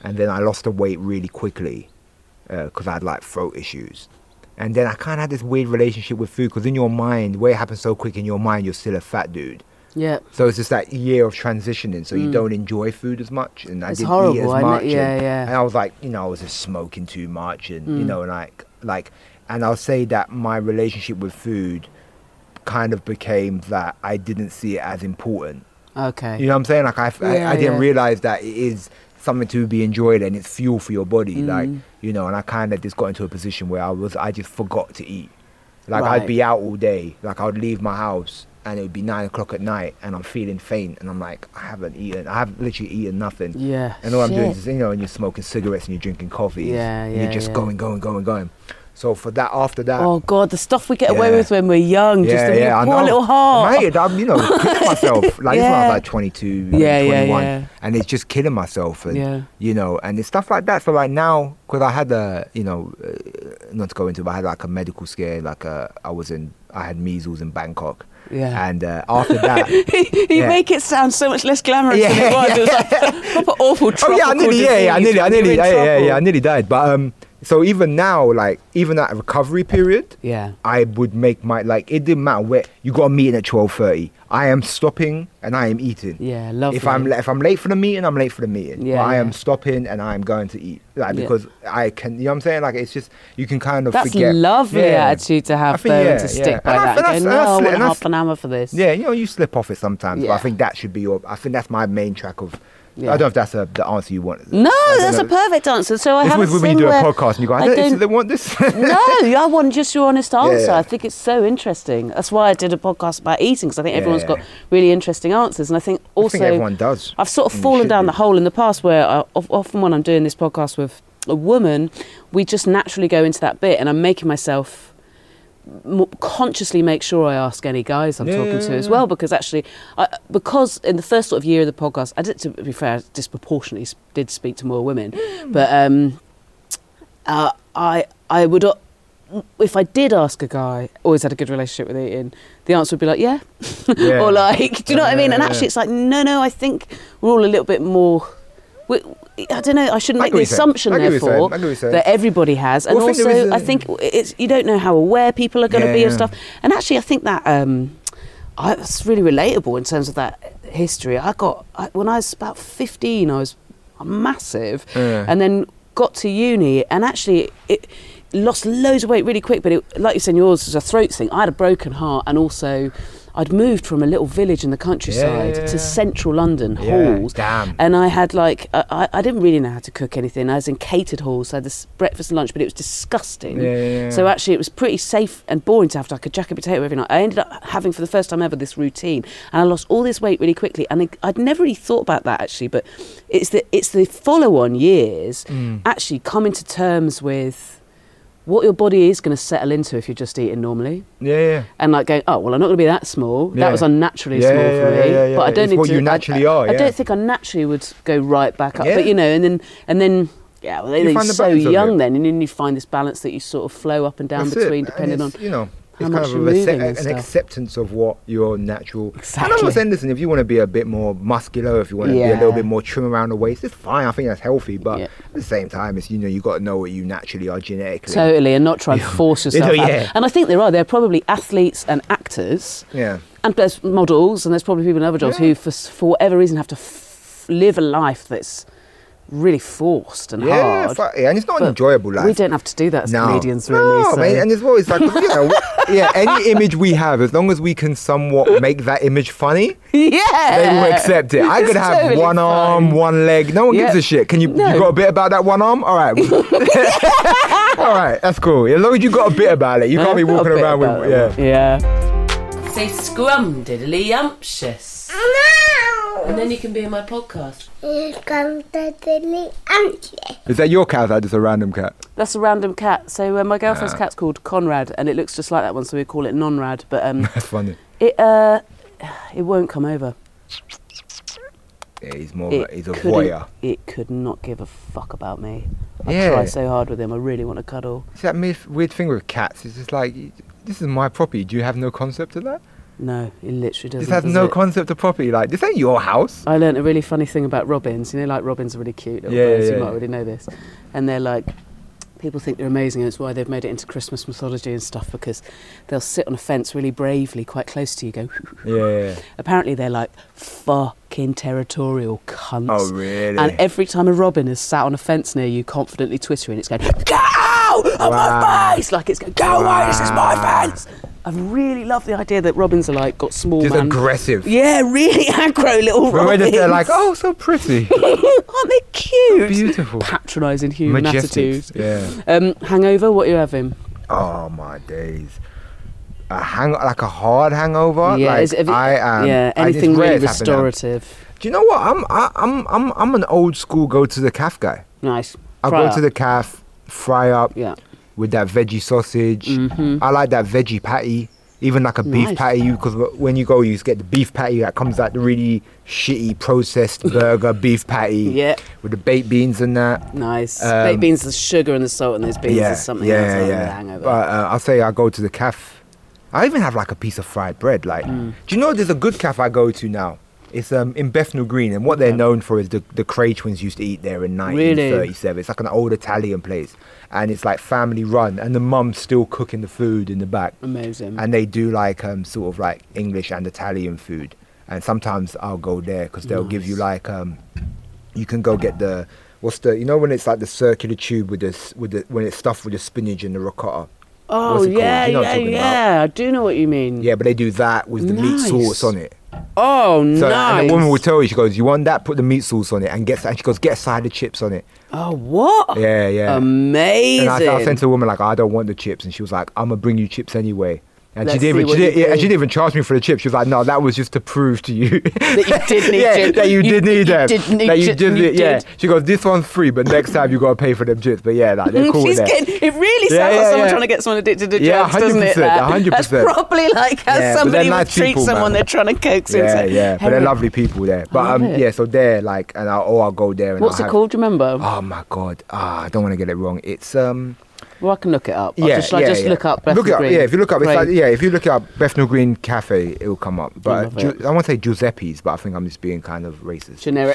and then I lost the weight really quickly because uh, I had like throat issues. And then I kind of had this weird relationship with food because in your mind, where it happens so quick in your mind, you're still a fat dude. Yeah. So it's just that year of transitioning, so mm. you don't enjoy food as much, and I it's didn't horrible, eat as much. Yeah, and, yeah. and I was like, you know, I was just smoking too much, and mm. you know, and like, like, and I'll say that my relationship with food kind of became that I didn't see it as important. Okay. You know what I'm saying? Like I, yeah, I, I didn't yeah. realize that it is something to be enjoyed and it's fuel for your body, mm. like, you know. And I kind of just got into a position where I was, I just forgot to eat. Like right. I'd be out all day, like I would leave my house and it would be nine o'clock at night and I'm feeling faint and I'm like, I haven't eaten, I haven't literally eaten nothing. Yeah. And all Shit. I'm doing is, you know, and you're smoking cigarettes and you're drinking coffee. Yeah, and yeah, you're just yeah. going, going, going, going. So for that, after that. Oh God, the stuff we get yeah. away with when we're young, yeah, just a yeah, poor I know. little heart. Mate, I'm, you know, killing myself. Like yeah. this when I was like twenty-two, I yeah, mean, twenty-one, yeah, yeah. and it's just killing myself, and yeah. you know, and it's stuff like that. So like now, because I had a, you know, uh, not to go into, but I had like a medical scare. Like uh, I was in, I had measles in Bangkok. Yeah. And uh, after that, you yeah. make it sound so much less glamorous yeah, than it was. Yeah, It was like a proper awful tropical oh yeah, I nearly, yeah, yeah, I nearly, I nearly, yeah, yeah, yeah, I nearly died. But um, so even now, like even that recovery period, yeah, I would make my like it didn't matter where you got a meeting at twelve thirty. I am stopping and I am eating. Yeah, lovely. If I'm if I'm late for the meeting, I'm late for the meeting. Yeah, but I yeah. am stopping and I am going to eat. Like Yeah. because I can, you know what I'm saying? Like it's just you can kind of That's forget. lovely Yeah. attitude to I have think, though, yeah, and to stick yeah. by And I that think and go, that's- no, and I that's- want and half that's- an hour for this. Yeah, you know, you slip off it sometimes. But Yeah. I think that should be your. I think that's my main track of. Yeah. I don't know if that's a, the answer you want. No, I don't that's know. a perfect answer. So I It's have with a when thing you do a where podcast and you go, I I don't, don't- do they want this? No, I want just your honest answer. yeah. I think it's so interesting. That's why I did a podcast about eating, because I think Yeah, everyone's yeah. got really interesting answers. And I think also, I think everyone does. I've sort of And you fallen should down do. the hole in the past where I, of- often when I'm doing this podcast with a woman, we just naturally go into that bit, and I'm making myself more consciously make sure I ask any guys I'm Yeah, talking yeah, to as yeah. well, because actually, I, because in the first sort of year of the podcast, I did, to be fair, I disproportionately s- did speak to more women, but um, uh, I I would. Uh, if I did ask a guy, always had a good relationship with eating, the answer would be like, yeah. Yeah. Or like, do you know what I mean? And Yeah, actually yeah. it's like, no, no, I think we're all a little bit more, we, I don't know, I shouldn't I make get the what you're saying. assumption I get what you're therefore saying. I get what you're saying. that everybody has. And Well, I think there also, is a- I think it's, you don't know how aware people are going to Yeah, be of yeah. stuff. And actually I think that, um, I, it's really relatable in terms of that history. I got, I, when I was about fifteen, I was massive. Yeah. And then got to uni, and actually it lost loads of weight really quick, but it, like you said, yours was a throat thing. I had a broken heart, and also I'd moved from a little village in the countryside Yeah, yeah, to yeah. central London, Yeah, halls. damn. And I had like, I, I- I didn't really know how to cook anything. I was in catered halls, so I had this breakfast and lunch, but it was disgusting. Yeah, yeah, yeah. So actually it was pretty safe and boring to have like a jacket potato every night. I ended up having for the first time ever this routine, and I lost all this weight really quickly. And I, I'd never really thought about that actually, but it's the, it's the follow-on years Mm. actually coming to terms with what your body is going to settle into if you're just eating normally. Yeah, yeah. And like going, oh, well, I'm not going to be that small. Yeah. That was unnaturally Yeah, small yeah, for yeah, me. yeah, yeah. But I don't It's need what to. you I- naturally I, are, I yeah. don't think I naturally would go right back up. Yeah. But you know, and then and then yeah, well, You then find you're the so balance of young it. then, and then you find this balance that you sort of flow up and down That's it. between, And depending on it's, you know, how it's much kind you're of a, moving accept- and an stuff. acceptance of what your natural. And I'm Exactly. not saying, listen, if you want to be a bit more muscular, if you want to be a Yeah. little bit more trim around the waist, it's fine. I think that's healthy. But Yeah. at the same time, it's, you know, you got to know what you naturally are genetically. Totally, and not try and force You know, yourself out. yeah. And I think there are. There are probably athletes and actors, Yeah. and there's models, and there's probably people in other jobs Yeah. who, for s- for whatever reason, have to f- live a life that's really forced and Yeah, hard. fu- yeah, and it's not But an enjoyable life. We don't have to do that as No. comedians, really. No, so. man, and as well, it's like, you know, yeah, any image we have, as long as we can somewhat make that image funny, yeah, they will accept it. I It's could have totally one arm, fine. one leg. No one Yeah. gives a shit. Can you? No. You got a bit about that one arm? All right. All right, that's cool. As long as you got a bit about it, you can't be I've got a walking bit around about with that yeah. one. Yeah. Say scrum diddly umptious. And then you can be in my podcast. Is that your cat? Or is that just a random cat? That's a random cat. So uh, my girlfriend's Ah. cat's called Conrad, and it looks just like that one, so we call it Nonrad. But um, That's funny. it uh, it won't come over. Yeah, he's more. It Of a, he's a couldn't- voyeur. It could not give a fuck about me. I Yeah. try so hard with him. I really want to cuddle. It's that myth, weird thing with cats. It's just like, this is my property. Do you have no concept of that? No, he literally doesn't. This has does no it? concept of property. Like, this ain't your house. I learnt a really funny thing about robins. You know, like robins are really cute little Yeah, birds. yeah, You yeah. might already know this. And they're like, people think they're amazing, and it's why they've made it into Christmas mythology and stuff, because they'll sit on a fence really bravely, quite close to you, go. Yeah, yeah, yeah. Apparently, they're like fucking territorial cunts. Oh, really? And every time a robin is sat on a fence near you, confidently twittering, it's going, "Get out of Wow. my face!" Like it's going, "Go away! This is my Wow. fence." I really love the idea that robins are like got small Just man. aggressive. Yeah, really aggro little But when robins. they're like, oh, so pretty. Aren't they cute? Beautiful. Patronising human Majestic. attitude. Yeah. Um, hangover, what are you having? Oh, my days. A hang like a hard hangover. yeah, like is it- have you- I am. yeah, I- it's anything rare really it's happened now. restorative. Do you know what? I'm I, I'm I'm I'm an old school go to the calf guy. Nice. I Fry go up. to the calf, fry up Yeah. with that veggie sausage. I like that veggie patty, even like a beef Nice. patty. Because when you go, you just get the beef patty that comes out the really shitty processed burger beef patty. Yeah. With the baked beans and that. Nice. Um, Baked beans, the sugar and the salt in those beans yeah, is something yeah, else. I yeah. the hangover. But uh, I'll say I go to the calf. I even have like a piece of fried bread. Like, Mm. do you know there's a good calf I go to now? It's um in Bethnal Green, and what they're known for is the the Cray twins used to eat there in nineteen thirty-seven. It's like an old Italian place, and it's like family run, and the mum's still cooking the food in the back. Amazing. And they do like um sort of like English and Italian food, and sometimes I'll go there because they'll give you like um you can go get the what's the you know when it's like the circular tube with this with the when it's stuffed with the spinach and the ricotta. oh, what's it called? yeah, You know what I'm yeah, talking about? yeah. I do know what you mean. Yeah, but they do that with the meat Nice. sauce on it. Oh, So nice. and the woman will tell you, she goes, "You want that? Put the meat sauce on it, and get and she goes, get a side of chips on it." Oh, what? Yeah, yeah. Amazing. And I, I sent to the woman like, "I don't want the chips," and she was like, "I'm gonna bring you chips anyway." And Let's she didn't see even what she, you did, yeah, and do. she didn't even charge me for the chips. She was like, "No, that was just to prove to you That you did need yeah, chips. that you, You- did need you them. did need that you chips, did, you it, yeah." did. She goes, "This one's free, but next time you gotta pay for them chips." But yeah, like they're cool She's with that. getting, it really sounds Yeah, like yeah, someone yeah. trying to get someone addicted to Yeah, drugs, doesn't it? one hundred percent, that? one hundred percent. That's probably like how Yeah, but they're somebody would nice treat people, someone man. they're trying to coax Yeah, into yeah, but they're heroin. lovely people there. But love um, it. yeah, so they're like, and I'll, or I'll go there. And What's I'll it have- called? Do you remember? Oh my god, ah, I don't want to get it wrong. It's um. Well, I can look it up. I'll Yeah, just, Shall yeah, I just yeah. look up Look Bethnal it up. Green? Yeah, if you look up, it's Great. like, yeah, if you look up Bethnal Green Cafe, it will come up. But love Giu- it. I want to say Giuseppe's, but I think I'm just being kind of racist. Generic.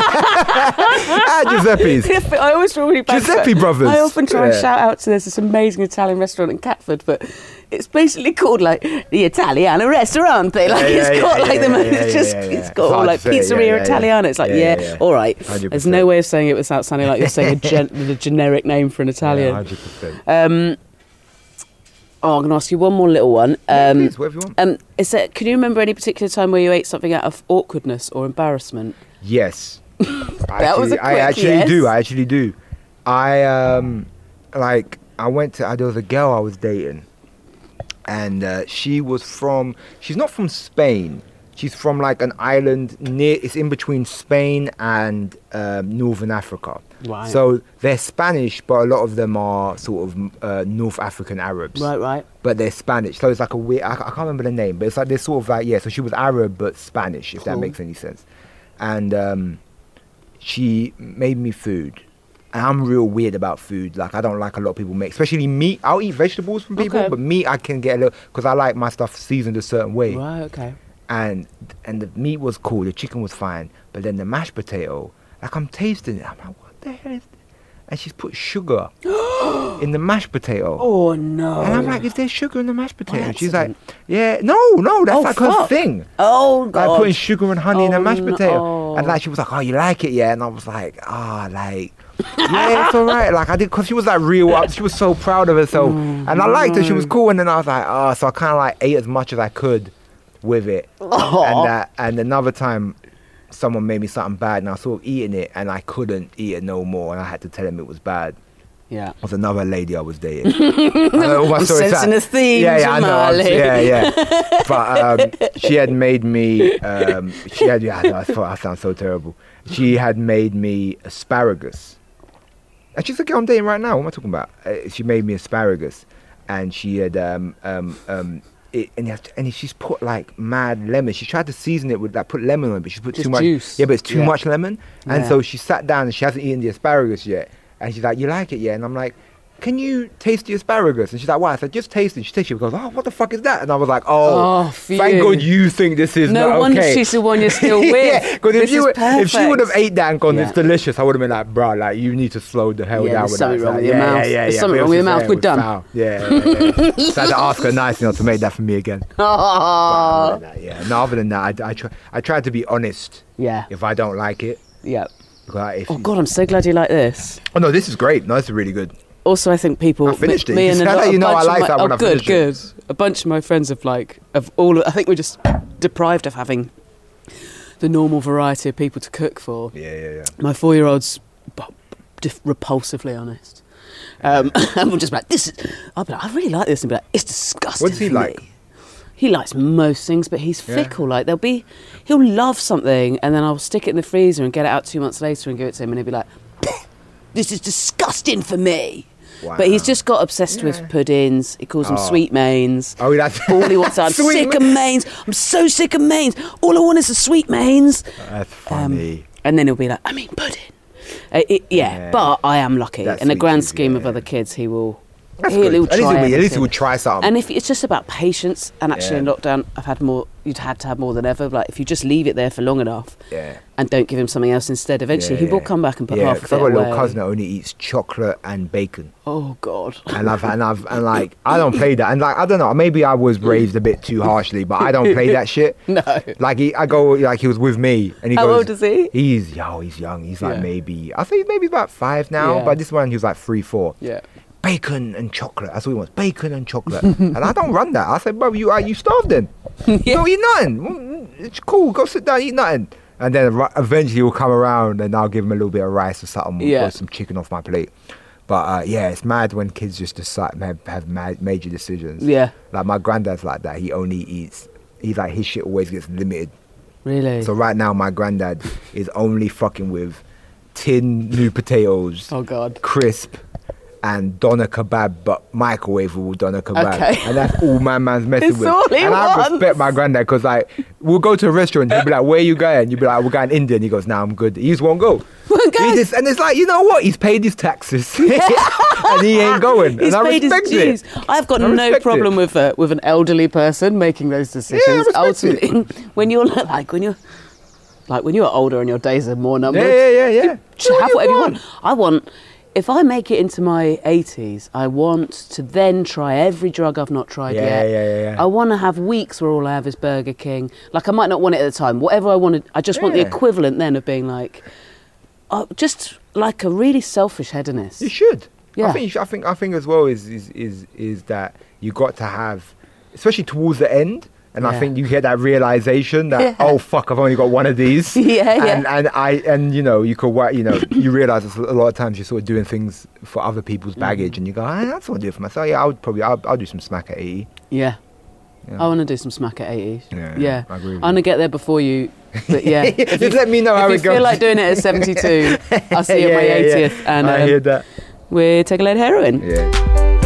ah, Giuseppe's. I always feel really bad. Giuseppe but Brothers. I often try and Yeah. shout out to there's this amazing Italian restaurant in Catford, but it's basically called like the Italiana Ristorante. Like Yeah, yeah, it's got yeah, like yeah, the yeah, it's yeah, just yeah, yeah. it's It's got all hard like to say, Pizzeria yeah, yeah, Italiana. It's like yeah, yeah, yeah, yeah. all right. one hundred There's percent. no way of saying it without sounding like you're saying a gen- the generic name for an Yeah, Italian. one hundred percent. Um, oh, I'm gonna ask you one more little one. Yeah, Um, please, whatever you want. um, is there, can you remember any particular time where you ate something out of awkwardness or embarrassment? Yes. That was a I quick actually yes. do. I actually do. I um like I went to. There was a girl I was dating, and uh, she was from. She's not from Spain. She's from like an island near. It's in between Spain and um, Northern Africa. Right. So they're Spanish, but a lot of them are sort of uh, North African Arabs. Right, right. But they're Spanish, so it's like a weird. I, I can't remember the name, but it's like they're sort of like yeah. So she was Arab but Spanish, if that Cool. makes any sense. And um, she made me food, and I'm real weird about food. Like I don't like a lot of people make, especially meat. I'll eat vegetables from people, Okay. but meat I can get a little because I like my stuff seasoned a certain way. Right, okay. And and the meat was cool, the chicken was fine, but then the mashed potato, like I'm tasting it, I'm like, what the hell is this? And she's put sugar in the mashed potato. Oh no. And I'm like, is there sugar in the mashed potato? By She's like, accident? yeah, no, no, that's Oh, like her fuck. thing. Oh god. Like putting sugar and honey in a Oh, mashed no. potato. And like she was like, oh, you like it, yeah? And I was like, ah, like, yeah, it's all right. Like I did, because she was like real up. She was so proud of herself. Mm, and I liked her. She was cool. And then I was like, oh, so I kind of like ate as much as I could with it. Aw. And that, and another time, someone made me something bad and I was sort of eating it and I couldn't eat it no more. And I had to tell him it was bad. Yeah. It was another lady I was dating. I know, my I'm story's sensing sad. a theme, Yeah, yeah, I know. I'm- Jamali. Yeah, yeah. But um, she had made me. Um, she had. Yeah, I know. I thought I sound so terrible. She had made me asparagus. And she's the girl I'm dating right now. What am I talking about? Uh, she made me asparagus, and she had um um um. It, and, you have to, and she's put like mad lemon. She tried to season it with like put lemon on it, but she put Just too much. juice. Yeah, but it's too Yeah. much lemon. And Yeah. so she sat down and she hasn't eaten the asparagus yet. And she's like, "You like it, yeah?" And I'm like, can you taste the asparagus? And she's like, why? I said, just taste it. She tastes it. She goes, oh, what the fuck is that? And I was like, oh, Oh, phew. thank God you think this is No not wonder okay. she's the one you're still with. Yeah, because if, This you is would- if she would have perfect. ate that and gone, Yeah. it's delicious, I would have been like, bro, like, you need to slow the hell Yeah, down there's with something that. wrong Like, with your yeah, mouth. Yeah, yeah, There's yeah. something But wrong with your obviously, mouth. yeah, We're it was done. foul. Yeah, yeah, yeah. So I had to ask her nicely not to make that for me again. But Oh. other than that, yeah. No, other than that, I, I, try, I tried to be honest Yeah. if I don't like it. Yeah. Like, if Oh God, I'm so glad you like this. Oh no, this is great. No, this is really good. Also, I think people. I finished me, it. Me You and can a tell lot, that you a know I bunch of like my, that when oh, I good, finished good. A bunch of my friends have like of all. Of, I think we're just deprived of having the normal variety of people to cook for. Yeah, yeah, yeah. My four-year-old's b- dif- repulsively honest. Um, and we're just like, this is. I'll be like, I really like this, and be like, it's disgusting. What does he for like? me. He likes most things, but he's Yeah. fickle. Like there'll be, he'll love something, and then I'll stick it in the freezer and get it out two months later and give it to him, and he'll be like, "This is disgusting for me." Wow. But he's just got obsessed with puddings. He calls them Oh. sweet mains. Oh, that's All he wants. I'm Sweet sick ma- of mains. I'm so sick of mains. All I want is the sweet mains. That's Um, funny. and then he'll be like, I mean pudding. Uh, it, yeah, Yeah. but I am lucky. That's In the sweet grand too, scheme of yeah. other kids, he will. That's he'll, good. he'll At least, try he'll, be- at least everything. he would try something. And if it's just about patience, and actually in Yeah. lockdown, I've had more. You'd had to have more than ever. Like if you just leave it there for long enough, yeah. and don't give him something else instead, eventually yeah, he will yeah. come back and put yeah, half of 'cause it I've got a away. little cousin that only eats chocolate and bacon. Oh God. And I've and I've and like I don't play that. And like I don't know, maybe I was raised a bit too harshly, but I don't play that shit. No. Like he, I go like he was with me, and he How goes. old is he? He's yo, he's young. He's like Yeah. maybe I think maybe about five now. Yeah. But this one he was like three, four. Yeah. Bacon and chocolate. That's what he wants. Bacon and chocolate. And I don't run that. I said, bro, you are you starved then? Yeah. Don't eat nothing. Well, it's cool. Go sit down, eat nothing. And then ri- eventually he'll come around, and I'll give him a little bit of rice or something, Yeah. or some chicken off my plate. But uh, yeah, it's mad when kids just decide have, have mad, major decisions. Yeah. Like my granddad's like that. He only eats. He's like his shit always gets limited. Really. So right now my granddad is only fucking with tin new potatoes, oh God. crisp, and doner kebab, but microwavable doner kebab. Okay. And that's all my man's messing It's with. all he and I wants. respect my granddad because like we'll go to a restaurant, he'll be like, "Where you going?" You'll be like, "We're going Indian." He goes, "Nah, I'm good." He just won't go. Won't go. He just, and it's like, you know what? He's paid his taxes, and he ain't going. He's and I paid his respect dues. it. I've got I no respect problem it. with uh, with an elderly person making those decisions. Yeah, I respect Ultimately, when you're like when you're like when you're older and your days are more numbered, Yeah, yeah, yeah, yeah. just Do what have you whatever want. you want. I want. If I make it into my eighties, I want to then try every drug I've not tried Yeah, yet. yeah, yeah, yeah. I want to have weeks where all I have is Burger King. Like I might not want it at the time. Whatever I wanted, I just want the Yeah. equivalent then of being like, uh, just like a really selfish hedonist. You should. Yeah. I think. you should- I think. I think as well is is is is that you got to have, especially towards the end. And Yeah. I think you get that realization that Yeah. oh fuck, I've only got one of these. Yeah, yeah. And and I and you know you could wa- you know you realize it's a lot of times you're sort of doing things for other people's baggage, and you go, I that's what I do it for myself. Yeah, I would probably I'll, I'll do some smack at eighty. Yeah. Yeah. I want to do some smack at eighty. Yeah, Yeah. I agree with I'm going to you. get there before you. But yeah. If Just you- let me know how if it you feel goes. like doing it at seventy-two, I'll see you Yeah, at my yeah, yeah. eightieth. And I um, hear that. we take a load of heroin. Yeah.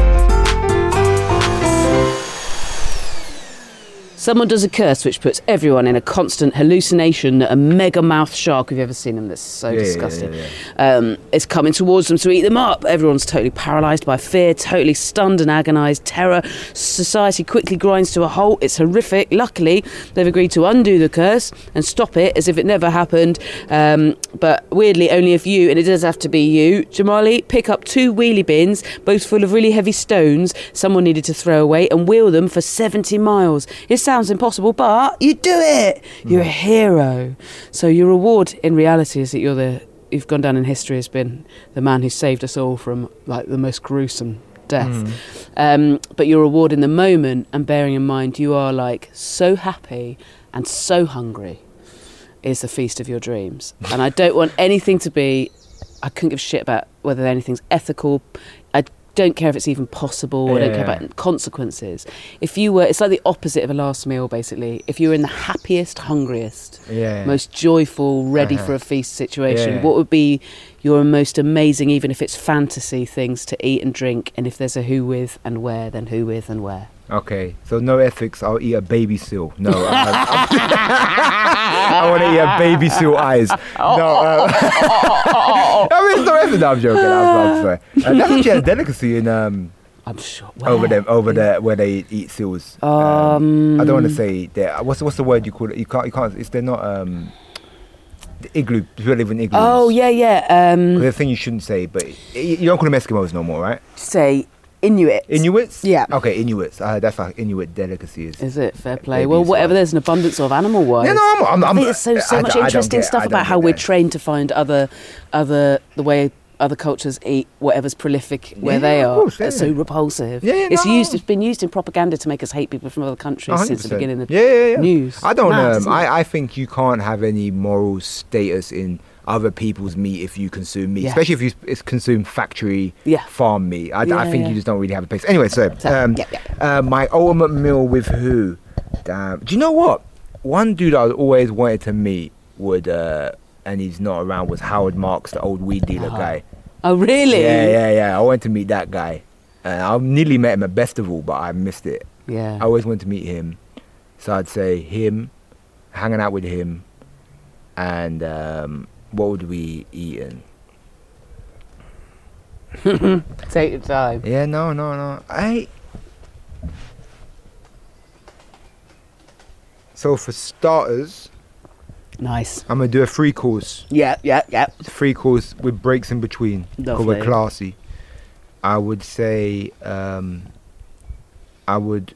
Someone does a curse which puts everyone in a constant hallucination that a mega mouth shark, have you ever seen them? That's so Yeah, yeah, disgusting. yeah, Um, it's coming towards them to eat them up. Everyone's totally paralysed by fear, totally stunned and agonised terror. Society quickly grinds to a halt. It's horrific. Luckily, they've agreed to undo the curse and stop it as if it never happened. Um, but weirdly, only if you, and it does have to be you, Jamali, pick up two wheelie bins, both full of really heavy stones someone needed to throw away, and wheel them for seventy miles. It sounds impossible, but you do it. You're a hero. So your reward in reality is that you're the you've gone down in history as been the man who saved us all from like the most gruesome death. Um, but your reward in the moment, and bearing in mind you are like so happy and so hungry, is the feast of your dreams. And I don't want anything to be, I couldn't give a shit about whether anything's ethical. I don't care if it's even possible. I don't care Yeah. about consequences. If you were, it's like the opposite of a last meal, basically. If you were in the happiest, hungriest, Yeah. most joyful, ready Uh-huh. for a feast situation, Yeah. what would be your most amazing, even if it's fantasy things to eat and drink, and if there's a who with and where, then who with and where. Okay, so no ethics. I'll eat a baby seal. No, uh, I want to eat a baby seal eyes. No, uh, I mean it's no ethics. No, I'm joking. I'm, I'm sorry. Uh, that's actually a delicacy in um. I'm sure where? over them over there where they eat seals. Um, Um, I don't want to say there. What's what's the word you call it? You can't. You can't. It's they're not um. The igloo. People live in igloos. Oh yeah, yeah. Um, The thing you shouldn't say, but you don't call them Eskimos no more, right? say Inuit. Inuits? Yeah. Okay, Inuits. Uh, that's like Inuit delicacy is. Is it fair play? Baby Well, whatever. seal. There's an abundance of animal-wise. Yeah, no, I'm. I'm, I I'm think there's so, so I much don't- I don't interesting get- stuff I don't about how get we're that. trained to find other, other the way other cultures eat whatever's prolific where Yeah, they of are. course, That's yeah. so repulsive. Yeah, yeah, it's no. used. It's been used in propaganda to make us hate people from other countries one hundred since the percent. beginning of the yeah, yeah, yeah. news. I don't. Mad, um, isn't it? I, I think you can't have any moral status in other people's meat if you consume meat, Yeah. especially if you s- consume factory Yeah. farm meat. I, Yeah, I think yeah. you just don't really have a place. Anyway, so, So, um, yeah, yeah. Uh, my ultimate meal with who? Damn. Do you know what? One dude I always wanted to meet would, uh, and he's not around, was Howard Marks, the old weed dealer Oh. guy. Oh really? Yeah, yeah, yeah. I wanted to meet that guy. And I nearly met him at Festival, but I missed it. Yeah. I always wanted to meet him. So I'd say him, hanging out with him, and um, what would we eaten? Take your time. Yeah, no, no, no. I. So for starters, Nice. I'm gonna do a free course. Yeah, yeah, yeah. Free course with breaks in between. Because we're Lovely. classy. I would say um, I would.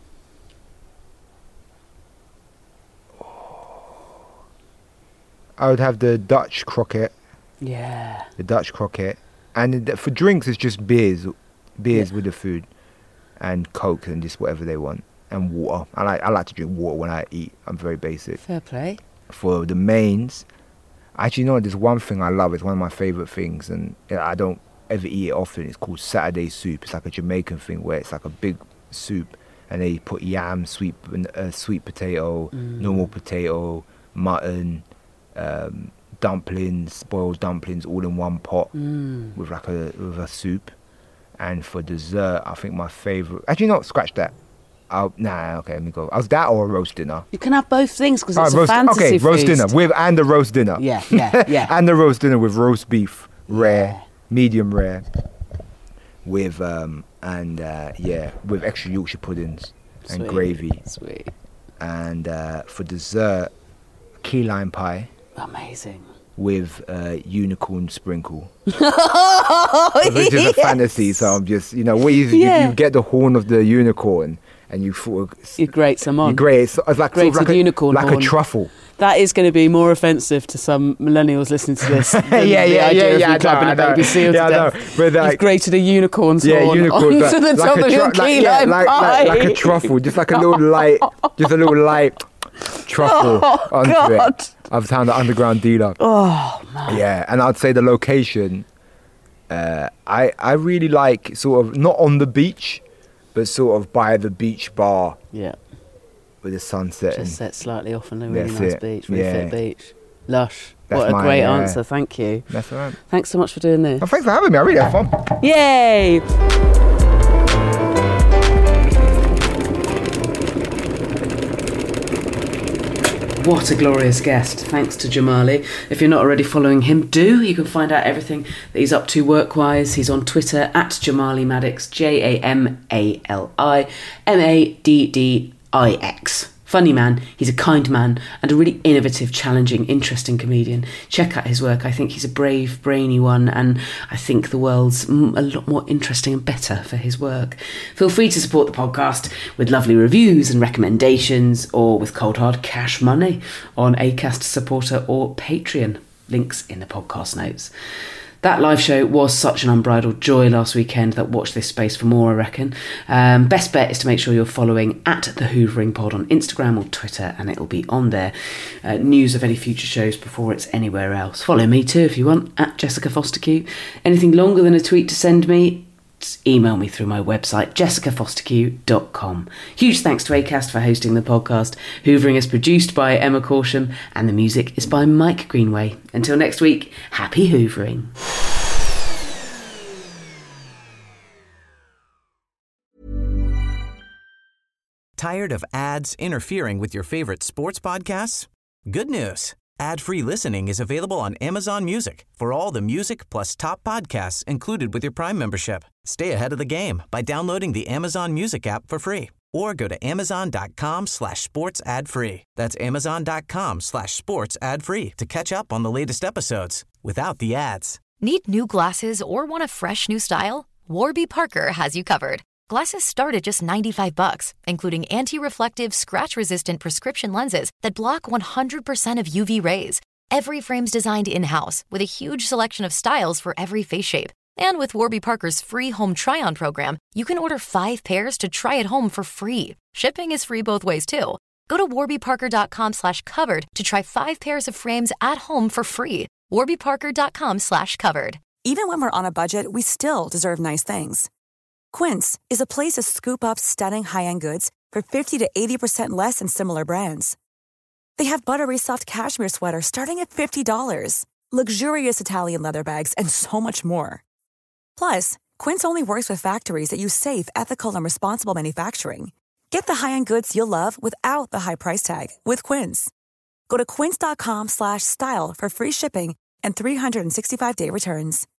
I would have the Dutch croquette, Yeah. the Dutch croquette, and th- for drinks it's just beers, beers Yeah. with the food, and Coke and just whatever they want, and water. I like I like to drink water when I eat. I'm very basic. Fair play. For the mains, actually, you know, there's one thing I love. It's one of my favorite things, and yeah, I don't ever eat it often. It's called Saturday soup. It's like a Jamaican thing where it's like a big soup, and they put yam, sweet, uh, sweet potato, Mm. normal potato, mutton, um, dumplings, boiled dumplings, all in one pot Mm. with like a with a soup. And for dessert, I think my favorite. Actually, not scratch that. I'll, nah, okay, let me go. I was that or a roast dinner. You can have both things because Alright, it's a roast, fantasy okay, roast feast. dinner with and a roast dinner. Yeah, yeah, yeah. And the roast dinner with roast beef, rare, Yeah. medium rare, with um and uh, yeah, with extra Yorkshire puddings and Sweet, gravy. Sweet. And uh, for dessert, key lime pie Amazing. with uh, unicorn sprinkle. Which is a fantasy, so I'm just you know, what you, Yeah. you, you get the horn of the unicorn and you sort of You grate some on. you grate it's, it's like, sort of Grated like a, unicorn like horn. a truffle. That is going to be more offensive to some millennials listening to this. Than Yeah, the yeah, idea yeah, of yeah, you I know, clubbing I a know. baby seal Yeah, I to know, death. but You've like- grated a unicorn's Yeah, horn unicorn, onto like, the like top a of your tru- like, key yeah, lime like, pie. like, like a truffle, just like a little light, just a little light truffle Oh, onto God. it. I've found the underground dealer. Oh, man. Yeah, and I'd say the location. Uh, I I really like sort of not on the beach, but sort of by the beach bar Yeah. with the sun setting. Just set slightly off on a really That's nice it. beach. Really Yeah. fit beach. Lush. That's what a mine, great yeah. answer. Thank you. That's all right. Thanks so much for doing this. Oh, thanks for having me. I really had fun. Yay! What a glorious guest. Thanks to Jamali. If you're not already following him, do. You can find out everything that he's up to work-wise. He's on Twitter at Jamali Maddix, J A M A L I M A D D I X. Funny man, he's a kind man, and a really innovative, challenging, interesting comedian. Check out his work. I think he's a brave, brainy one, and I think the world's mm, a lot more interesting and better for his work. Feel free to support the podcast with lovely reviews and recommendations, or with cold hard cash money on Acast Supporter or Patreon. Links in the podcast notes. That live show was such an unbridled joy last weekend that watch this space for more, I reckon. Um, best bet is to make sure you're following at the Hoovering Pod on Instagram or Twitter, and it'll be on there. Uh, news of any future shows before it's anywhere else. Follow me too if you want, at Jessica Fosterq. Anything longer than a tweet to send me, just email me through my website, jessica fosterq dot com. Huge thanks to Acast for hosting the podcast. Hoovering is produced by Emma Corsham, and the music is by Mike Greenway. Until next week, happy hoovering. Tired of ads interfering with your favorite sports podcasts? Good news. Ad-free listening is available on Amazon Music for all the music plus top podcasts included with your Prime membership. Stay ahead of the game by downloading the Amazon Music app for free or go to amazon.com slash sports ad free. That's amazon.com slash sports ad free to catch up on the latest episodes without the ads. Need new glasses or want a fresh new style? Warby Parker has you covered. Glasses start at just ninety-five bucks, including anti-reflective, scratch-resistant prescription lenses that block one hundred percent of U V rays. Every frame's designed in-house with a huge selection of styles for every face shape. And with Warby Parker's free home try-on program, you can order five pairs to try at home for free. Shipping is free both ways, too. Go to warbyparker.com slash covered to try five pairs of frames at home for free. warbyparker.com slash covered. Even when we're on a budget, we still deserve nice things. Quince is a place to scoop up stunning high-end goods for fifty to eighty percent less than similar brands. They have buttery soft cashmere sweaters starting at fifty dollars, luxurious Italian leather bags, and so much more. Plus, Quince only works with factories that use safe, ethical, and responsible manufacturing. Get the high-end goods you'll love without the high price tag with Quince. Go to quince.com slash style for free shipping and three sixty-five day returns.